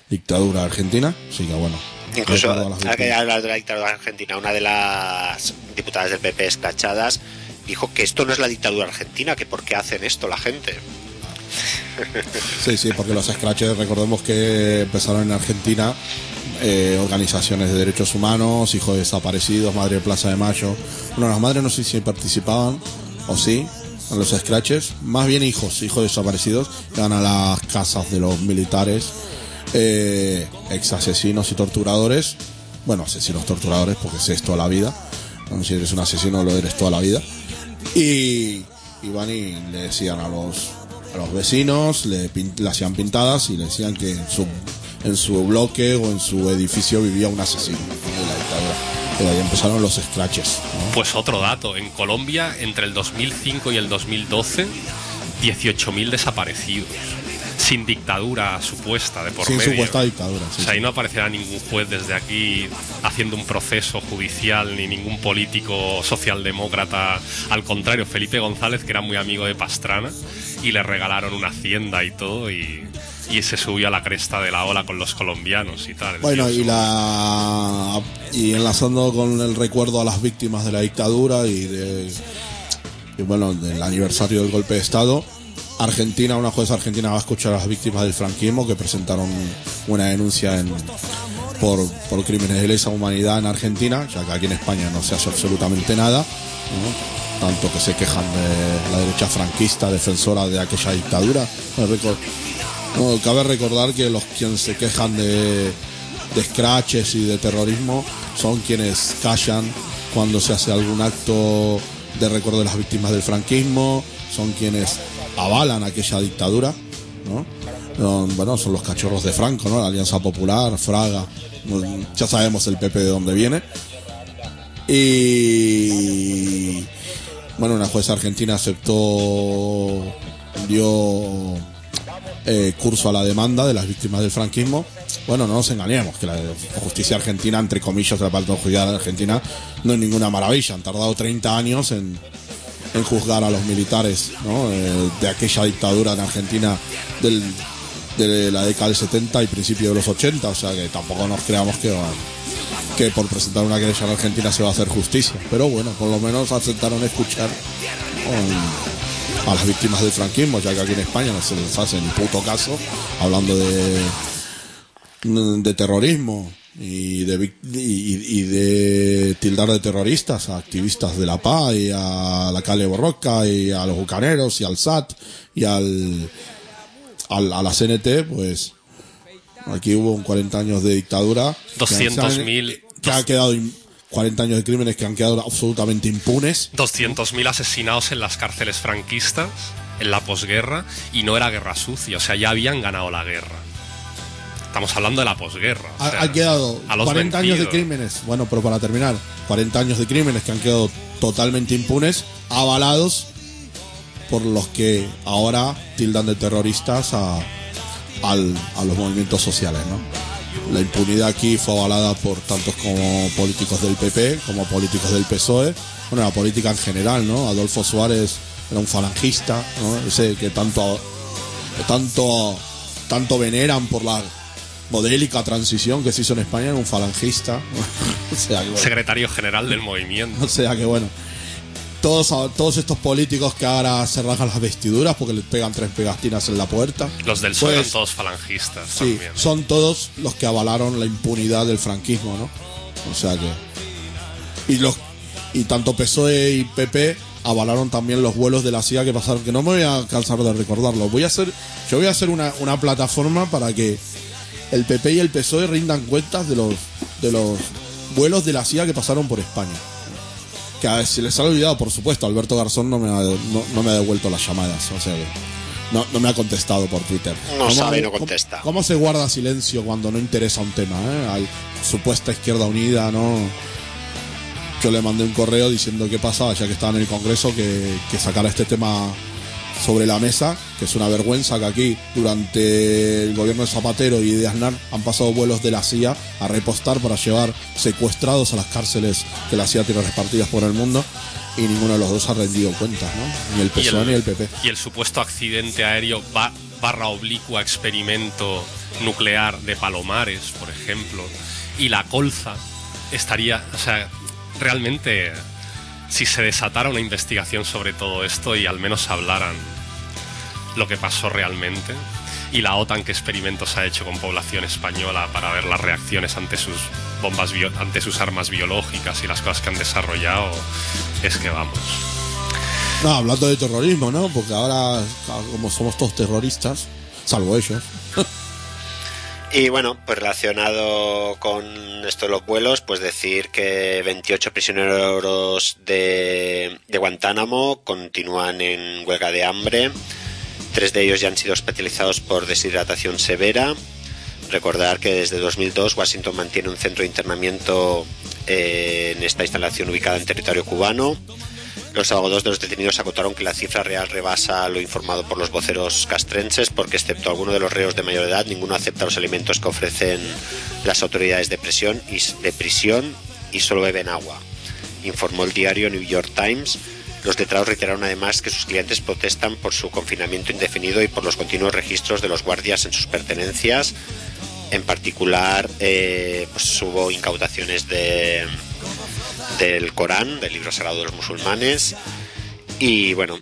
dictadura argentina, así que bueno. Incluso, recuerdo a las ahora que víctimas. hablas de la dictadura argentina, una de las diputadas del P P escrachadas dijo que esto no es la dictadura argentina, que por qué hacen esto la gente. Sí, sí, porque los scratches, recordemos que empezaron en Argentina, eh, organizaciones de derechos humanos, hijos de desaparecidos, Madre de Plaza de Mayo. Bueno, las madres no sé si participaban, o sí, en los scratches, más bien hijos, hijos de desaparecidos, que van a las casas de los militares, eh, ex asesinos y torturadores. Bueno, asesinos torturadores, porque es toda la vida. No, si eres un asesino, lo eres toda la vida. Y, y van y le decían a los a los vecinos, le, pin, le hacían pintadas y le decían que en su, en su bloque o en su edificio vivía un asesino de la dictadura. Y ahí empezaron los scratches, ¿no? Pues otro dato, en Colombia entre el dos mil cinco y el dos mil doce, dieciocho mil desaparecidos, sin dictadura supuesta de por Sin medio. supuesta dictadura, sí, O sea, ahí sí. no aparecerá ningún juez desde aquí haciendo un proceso judicial, ni ningún político socialdemócrata. Al contrario, Felipe González, que era muy amigo de Pastrana, y le regalaron una hacienda y todo, y, y se subió a la cresta de la ola con los colombianos y tal. Bueno, Tío, y la y enlazando con el recuerdo a las víctimas de la dictadura y de y bueno, del aniversario del golpe de Estado, Argentina, una jueza argentina va a escuchar a las víctimas del franquismo que presentaron una denuncia en, por, por crímenes de lesa humanidad en Argentina, ya que aquí en España no se hace absolutamente nada, ¿no? Tanto que se quejan de la derecha franquista, defensora de aquella dictadura. No, record- no, cabe recordar que los quienes se quejan de, de scratches y de terrorismo son quienes callan cuando se hace algún acto de recuerdo de las víctimas del franquismo, son quienes avalan aquella dictadura, ¿no? No, bueno, son los cachorros de Franco, ¿no? La Alianza Popular, Fraga, no, ya sabemos el P P de dónde viene. Y bueno, una jueza argentina aceptó, dio eh, curso a la demanda de las víctimas del franquismo. Bueno, no nos engañemos, que la justicia argentina, entre comillas, la parte judicial argentina, no es ninguna maravilla. Han tardado treinta años en, en juzgar a los militares, ¿no? Eh, de aquella dictadura en Argentina del, de la década del setenta y principio de los ochenta. O sea que tampoco nos creamos que, que por presentar una querella en Argentina se va a hacer justicia. Pero bueno, por lo menos aceptaron escuchar um, a las víctimas del franquismo, ya que aquí en España no se les hace ni puto caso, hablando de de terrorismo y de, y, y de tildar de terroristas a activistas de la paz y a la Calle Borroca y a los bucaneros y al S A T y al, al a la C N T. Pues aquí hubo un cuarenta años de dictadura, doscientos mil que ha quedado cuarenta años de crímenes que han quedado absolutamente impunes. doscientos mil asesinados en las cárceles franquistas en la posguerra, y no era guerra sucia, o sea, ya habían ganado la guerra. Estamos hablando de la posguerra. O Ha, sea, ha quedado a los cuarenta años de vencidos. crímenes. Bueno, pero para terminar, cuarenta años de crímenes que han quedado totalmente impunes, avalados por los que ahora tildan de terroristas a, al, a los movimientos sociales, ¿no? La impunidad aquí fue avalada por tantos como políticos del P P como políticos del P S O E. Bueno, la política en general, ¿no? Adolfo Suárez era un falangista, ¿no? Ese que tanto, tanto, tanto veneran por la modélica transición que se hizo en España, era un falangista. O sea, que bueno. Secretario general del movimiento. O sea que bueno, todos, todos estos políticos que ahora se rasgan las vestiduras porque les pegan tres pegastinas en la puerta, Los del P S O E pues, eran todos falangistas sí, también. son todos los que avalaron la impunidad del franquismo, ¿no? O sea que y los y tanto P S O E y P P avalaron también los vuelos de la C I A que pasaron, que no me voy a cansar de recordarlo. Voy a hacer yo voy a hacer una, una plataforma para que el P P y el P S O E rindan cuentas de los de los vuelos de la C I A que pasaron por España. Que a, se les ha olvidado, por supuesto, Alberto Garzón no me ha, no, no me ha devuelto las llamadas, o sea que no, no me ha contestado por Twitter. No ¿Cómo- sabe y no cómo- contesta. ¿Cómo se guarda silencio cuando no interesa un tema? ¿Eh? Hay supuesta Izquierda Unida, ¿no? Yo le mandé un correo diciendo qué pasaba, ya que estaba en el Congreso, que, que sacara este tema sobre la mesa, que es una vergüenza que aquí, durante el gobierno de Zapatero y de Aznar, han pasado vuelos de la C I A a repostar para llevar secuestrados a las cárceles que la C I A tiene repartidas por el mundo, y ninguno de los dos ha rendido cuentas, ¿no? Ni el P S O E ni el P P. y el supuesto accidente aéreo va barra oblicua experimento nuclear de Palomares, por ejemplo, y la colza, estaría, o sea, realmente, si se desatara una investigación sobre todo esto y al menos hablaran lo que pasó realmente, y la OTAN qué experimentos ha hecho con población española para ver las reacciones ante sus bombas bio- ante sus armas biológicas y las cosas que han desarrollado, es que vamos. No, hablando de terrorismo, ¿no? Porque ahora, como somos todos terroristas, salvo ellos. Y bueno, pues relacionado con esto de los vuelos, pues decir que veintiocho prisioneros de, de Guantánamo continúan en huelga de hambre. Tres de ellos ya han sido hospitalizados por deshidratación severa. Recordar que desde dos mil dos Washington mantiene un centro de internamiento eh, en esta instalación ubicada en territorio cubano. Los abogados de los detenidos acotaron que la cifra real rebasa lo informado por los voceros castrenses, porque excepto algunos de los reos de mayor edad, ninguno acepta los alimentos que ofrecen las autoridades de prisión y, de prisión y solo beben agua, informó el diario New York Times. Los letrados reiteraron además que sus clientes protestan por su confinamiento indefinido y por los continuos registros de los guardias en sus pertenencias. En particular, eh, pues hubo incautaciones de, del Corán, del libro sagrado de los musulmanes. Y bueno,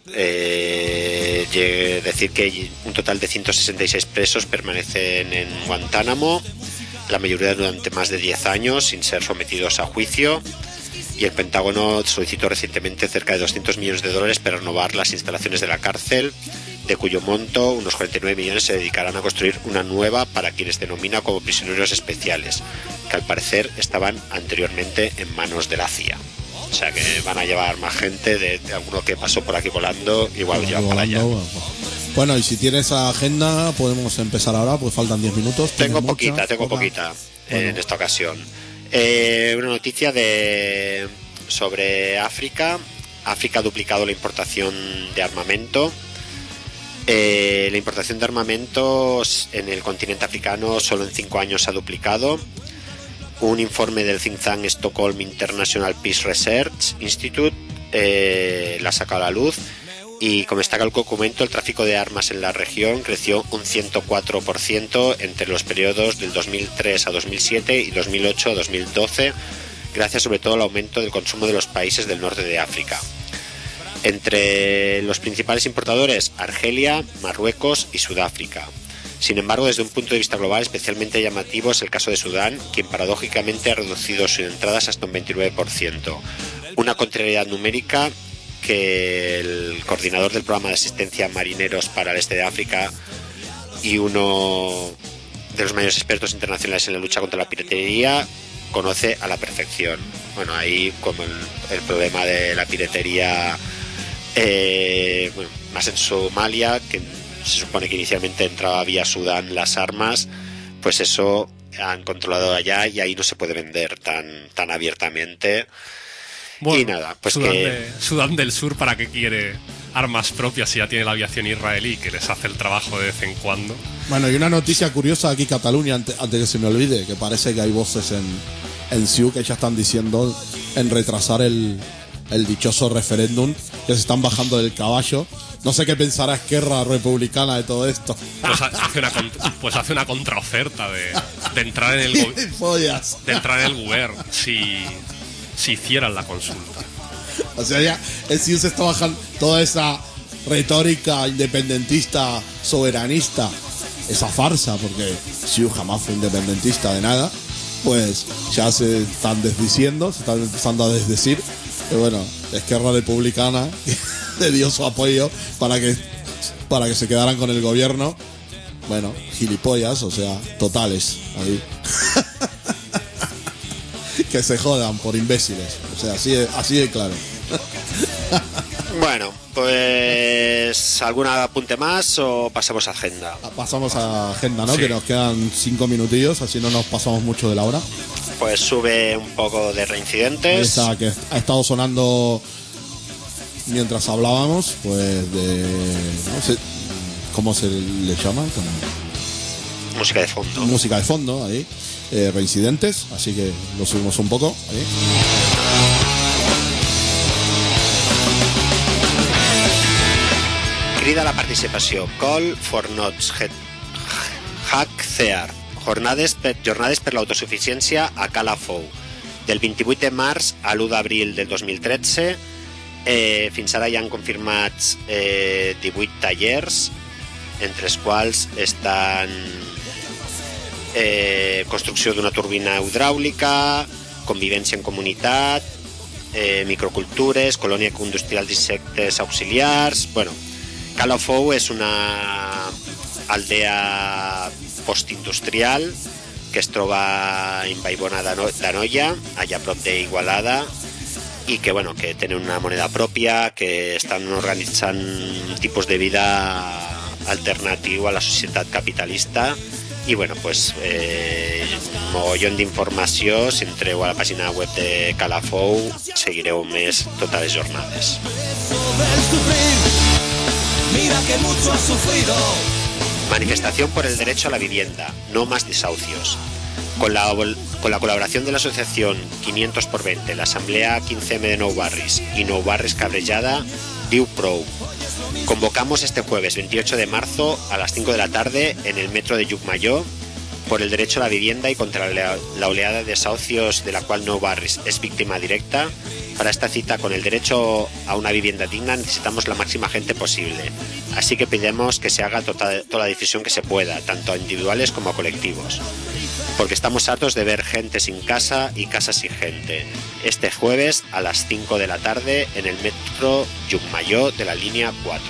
eh, decir que un total de ciento sesenta y seis presos permanecen en Guantánamo, la mayoría durante más de diez años, sin ser sometidos a juicio. Y el Pentágono solicitó recientemente cerca de doscientos millones de dólares para renovar las instalaciones de la cárcel, de cuyo monto unos cuarenta y nueve millones se dedicarán a construir una nueva para quienes denomina como prisioneros especiales, que al parecer estaban anteriormente en manos de la C I A. O sea que van a llevar más gente, de, de alguno que pasó por aquí volando, igual lo llevan para allá. Bueno, y si tienes agenda, podemos empezar ahora, pues faltan diez minutos. Tengo mucha? poquita, tengo ¿Poca? poquita Bueno. en esta ocasión. Eh, una noticia de sobre África. África ha duplicado la importación de armamento. Eh, la importación de armamentos en el continente africano solo en cinco años ha duplicado. Un informe del think tank Stockholm International Peace Research Institute eh, la ha sacado a la luz. Y como destaca el documento, el tráfico de armas en la región creció un ciento cuatro por ciento entre los periodos del dos mil tres a dos mil siete y dos mil ocho a dos mil doce, gracias sobre todo al aumento del consumo de los países del norte de África. Entre los principales importadores, Argelia, Marruecos y Sudáfrica. Sin embargo, desde un punto de vista global, especialmente llamativo es el caso de Sudán, quien paradójicamente ha reducido sus entradas hasta un veintinueve por ciento. Una contrariedad numérica que el coordinador del programa de asistencia a marineros para el este de África y uno de los mayores expertos internacionales en la lucha contra la piratería conoce a la perfección. Bueno, ahí como el, el problema de la piratería eh, bueno, más en Somalia, que se supone que inicialmente entraba vía Sudán las armas, pues eso han controlado allá y ahí no se puede vender tan, tan abiertamente. Bueno, y nada, pues Sudán, que... de, Sudán del Sur, ¿para qué quiere armas propias si ya tiene la aviación israelí que les hace el trabajo de vez en cuando? Bueno, y una noticia curiosa aquí, Cataluña, antes, antes que se me olvide, que parece que hay voces en, en C I U que ya están diciendo en retrasar el, el dichoso referéndum, que se están bajando del caballo. No sé qué pensará Esquerra Republicana de todo esto. Pues hace una, pues hace una contraoferta de, de entrar en el go- de entrar en el gobierno si, si hicieran la consulta. O sea, ya el C I U se está bajando toda esa retórica independentista, soberanista, esa farsa, porque C I U jamás fue independentista de nada, pues ya se están desdiciendo, se están empezando a desdecir, que bueno, Esquerra Republicana le dio su apoyo para que para que se quedaran con el gobierno. Bueno, gilipollas, o sea, totales ahí. Que se jodan por imbéciles, o sea, así de, así de claro. Bueno, pues ¿algún apunte más o pasamos a agenda? Pasamos a agenda, ¿no? Sí. Que nos quedan cinco minutillos, así no nos pasamos mucho de la hora. Pues sube un poco de reincidentes. Esa que ha estado sonando mientras hablábamos, pues de... no sé, ¿cómo se le llama? Como Música de fondo. música de fondo, ahí. Eh, reincidentes, así que lo subimos un poco. Ahí. Crida a la participació. Call for Nots. Hack C E A R. Jornades per, jornades per l'autosuficiència a Cala Fou. Del vint-i-vuit de març a l'u d'abril del dos mil tretze. Eh, fins ara hi han confirmats eh, divuit tallers, entre els quals estan eh, construcció d'una turbina hidràulica, convivència en comunitat, eh, microcultures, colònia industrial d'insectes auxiliars. Bueno, Cala Fou és una aldea postindustrial que es troba en Vallbona d'Anoia, allà a prop d'Igualada, i que, bueno, que tenen una moneda pròpia, que estan organitzant un tipus de vida alternatiu a la societat capitalista. I, bueno, pues, eh, un mogollon d'informació. Si entreu a la pàgina web de Calafou seguireu més totes les jornades. Manifestación por el derecho a la vivienda, no más desahucios. Con la, con la colaboración de la asociación quinientos por veinte, la Asamblea quince eme de Nou Barris y Nou Barris Cabrellada, Diu Prou. Convocamos este jueves veintiocho de marzo a las cinco de la tarde en el metro de Llucmajor por el derecho a la vivienda y contra la, la oleada de desahucios de la cual Nou Barris es víctima directa. Para esta cita con el derecho a una vivienda digna necesitamos la máxima gente posible, así que pedimos que se haga toda, toda la difusión que se pueda, tanto a individuales como a colectivos, porque estamos hartos de ver gente sin casa y casas sin gente. Este jueves a las cinco de la tarde en el metro Llucmajor de la línea cuatro.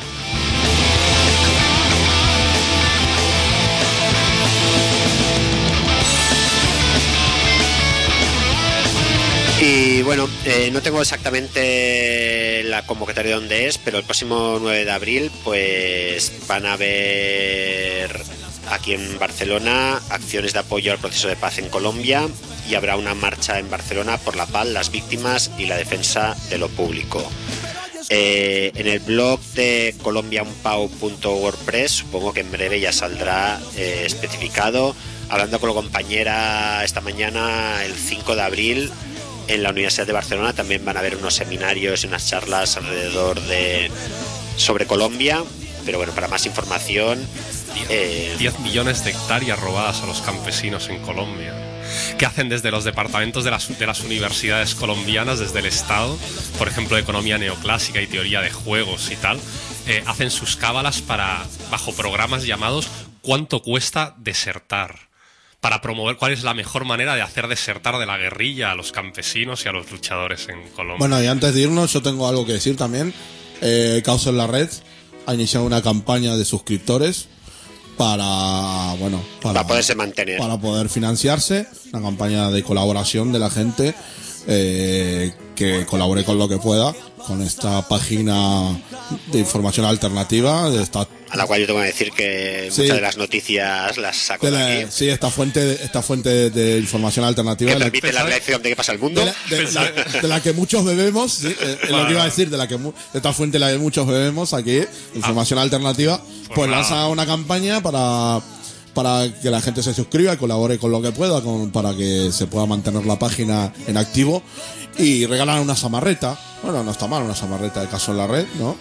Y bueno, eh, no tengo exactamente la convocatoria de dónde es, pero el próximo nueve de abril pues van a haber aquí en Barcelona acciones de apoyo al proceso de paz en Colombia, y habrá una marcha en Barcelona por la paz, las víctimas y la defensa de lo público. Eh, en el blog de colombia un pau punto wordpress supongo que en breve ya saldrá eh, especificado. Hablando con la compañera esta mañana, el cinco de abril en la Universidad de Barcelona también van a haber unos seminarios y unas charlas alrededor de sobre Colombia, pero bueno, para más información... Eh... diez millones de hectáreas robadas a los campesinos en Colombia. ¿Qué hacen desde los departamentos de las, de las universidades colombianas, desde el Estado, por ejemplo, de economía neoclásica y teoría de juegos y tal? Eh, hacen sus cábalas para, bajo programas llamados ¿cuánto cuesta desertar?, para promover cuál es la mejor manera de hacer desertar de la guerrilla a los campesinos y a los luchadores en Colombia. Bueno, y antes de irnos, yo tengo algo que decir también. Eh, Caos en la Red ha iniciado una campaña de suscriptores para, bueno, para, para poderse mantener, para poder financiarse, una campaña de colaboración de la gente eh, que colabore con lo que pueda con esta página de información alternativa de esta, a la cual yo tengo que decir que sí, muchas de las noticias las saco de, de la, aquí. Sí, esta fuente, esta fuente de, de información alternativa que de permite la, la reacción de qué pasa al mundo. De la, de, la, de la que muchos bebemos, ¿sí? eh, es lo que iba a decir, de la que de esta fuente de la que muchos bebemos aquí, información ah, alternativa, pues, pues lanza una campaña para para que la gente se suscriba y colabore con lo que pueda, con, para que se pueda mantener la página en activo, y regalan una samarreta. Bueno, no está mal una samarreta de Caso en la Red, ¿no?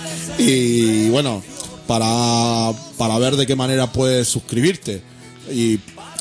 Y bueno, para, para ver de qué manera puedes suscribirte y,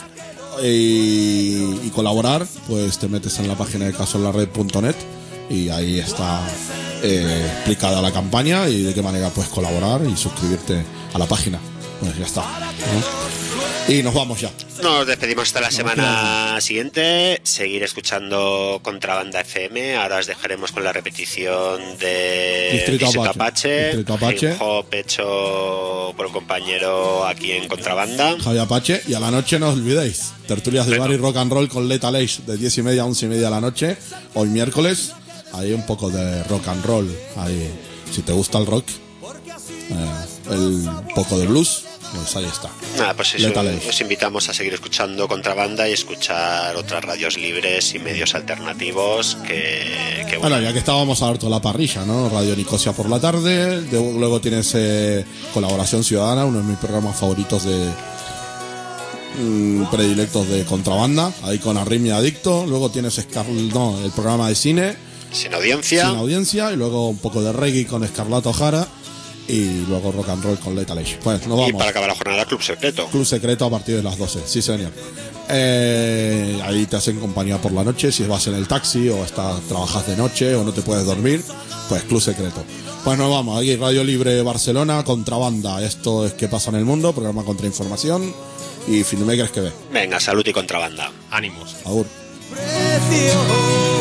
y, y colaborar, pues te metes en la página de caso en la red punto net y ahí está eh, explicada la campaña y de qué manera puedes colaborar y suscribirte a la página. Pues ya está, ¿no? Y nos vamos ya. Nos despedimos hasta la semana siguiente. Seguir escuchando Contrabanda F M. Ahora os dejaremos con la repetición de Distrito, Distrito Apache, Apache, Distrito Apache. Hip hop hecho por un compañero aquí en Contrabanda, Javi Apache. Y a la noche no os olvidéis, tertulias de bar y rock and roll con Lethal Age de diez y media a once y media de la noche. Hoy miércoles hay un poco de rock and roll ahí. Si te gusta el rock, eh, el poco de blues, pues ahí está. Nada, pues eso, os invitamos a seguir escuchando Contrabanda y escuchar otras radios libres y medios alternativos que, que bueno. bueno, ya que estábamos a dar toda la parrilla, ¿no? Radio Nicosia por la tarde, de, luego tienes eh, Colaboración Ciudadana, uno de mis programas favoritos de mmm, predilectos de Contrabanda, ahí con Arritmia Adicto. Luego tienes Scar no, el programa de cine Sin Audiencia Sin Audiencia, y luego un poco de reggae con Escarlata O'Hara. y luego rock and roll con Lethal Age. Pues nos Y vamos. para acabar la jornada, Club Secreto. Club Secreto a partir de las doce, sí señor. Eh, ahí te hacen compañía por la noche, si vas en el taxi o estás, trabajas de noche o no te puedes dormir, pues Club Secreto. Pues nos vamos, aquí Radio Libre Barcelona, Contrabanda, esto es ¿Qué pasa en el mundo? Programa contra información y Filmmakers que ve. Venga, salud y contrabanda. Ánimos. Agur. Precio.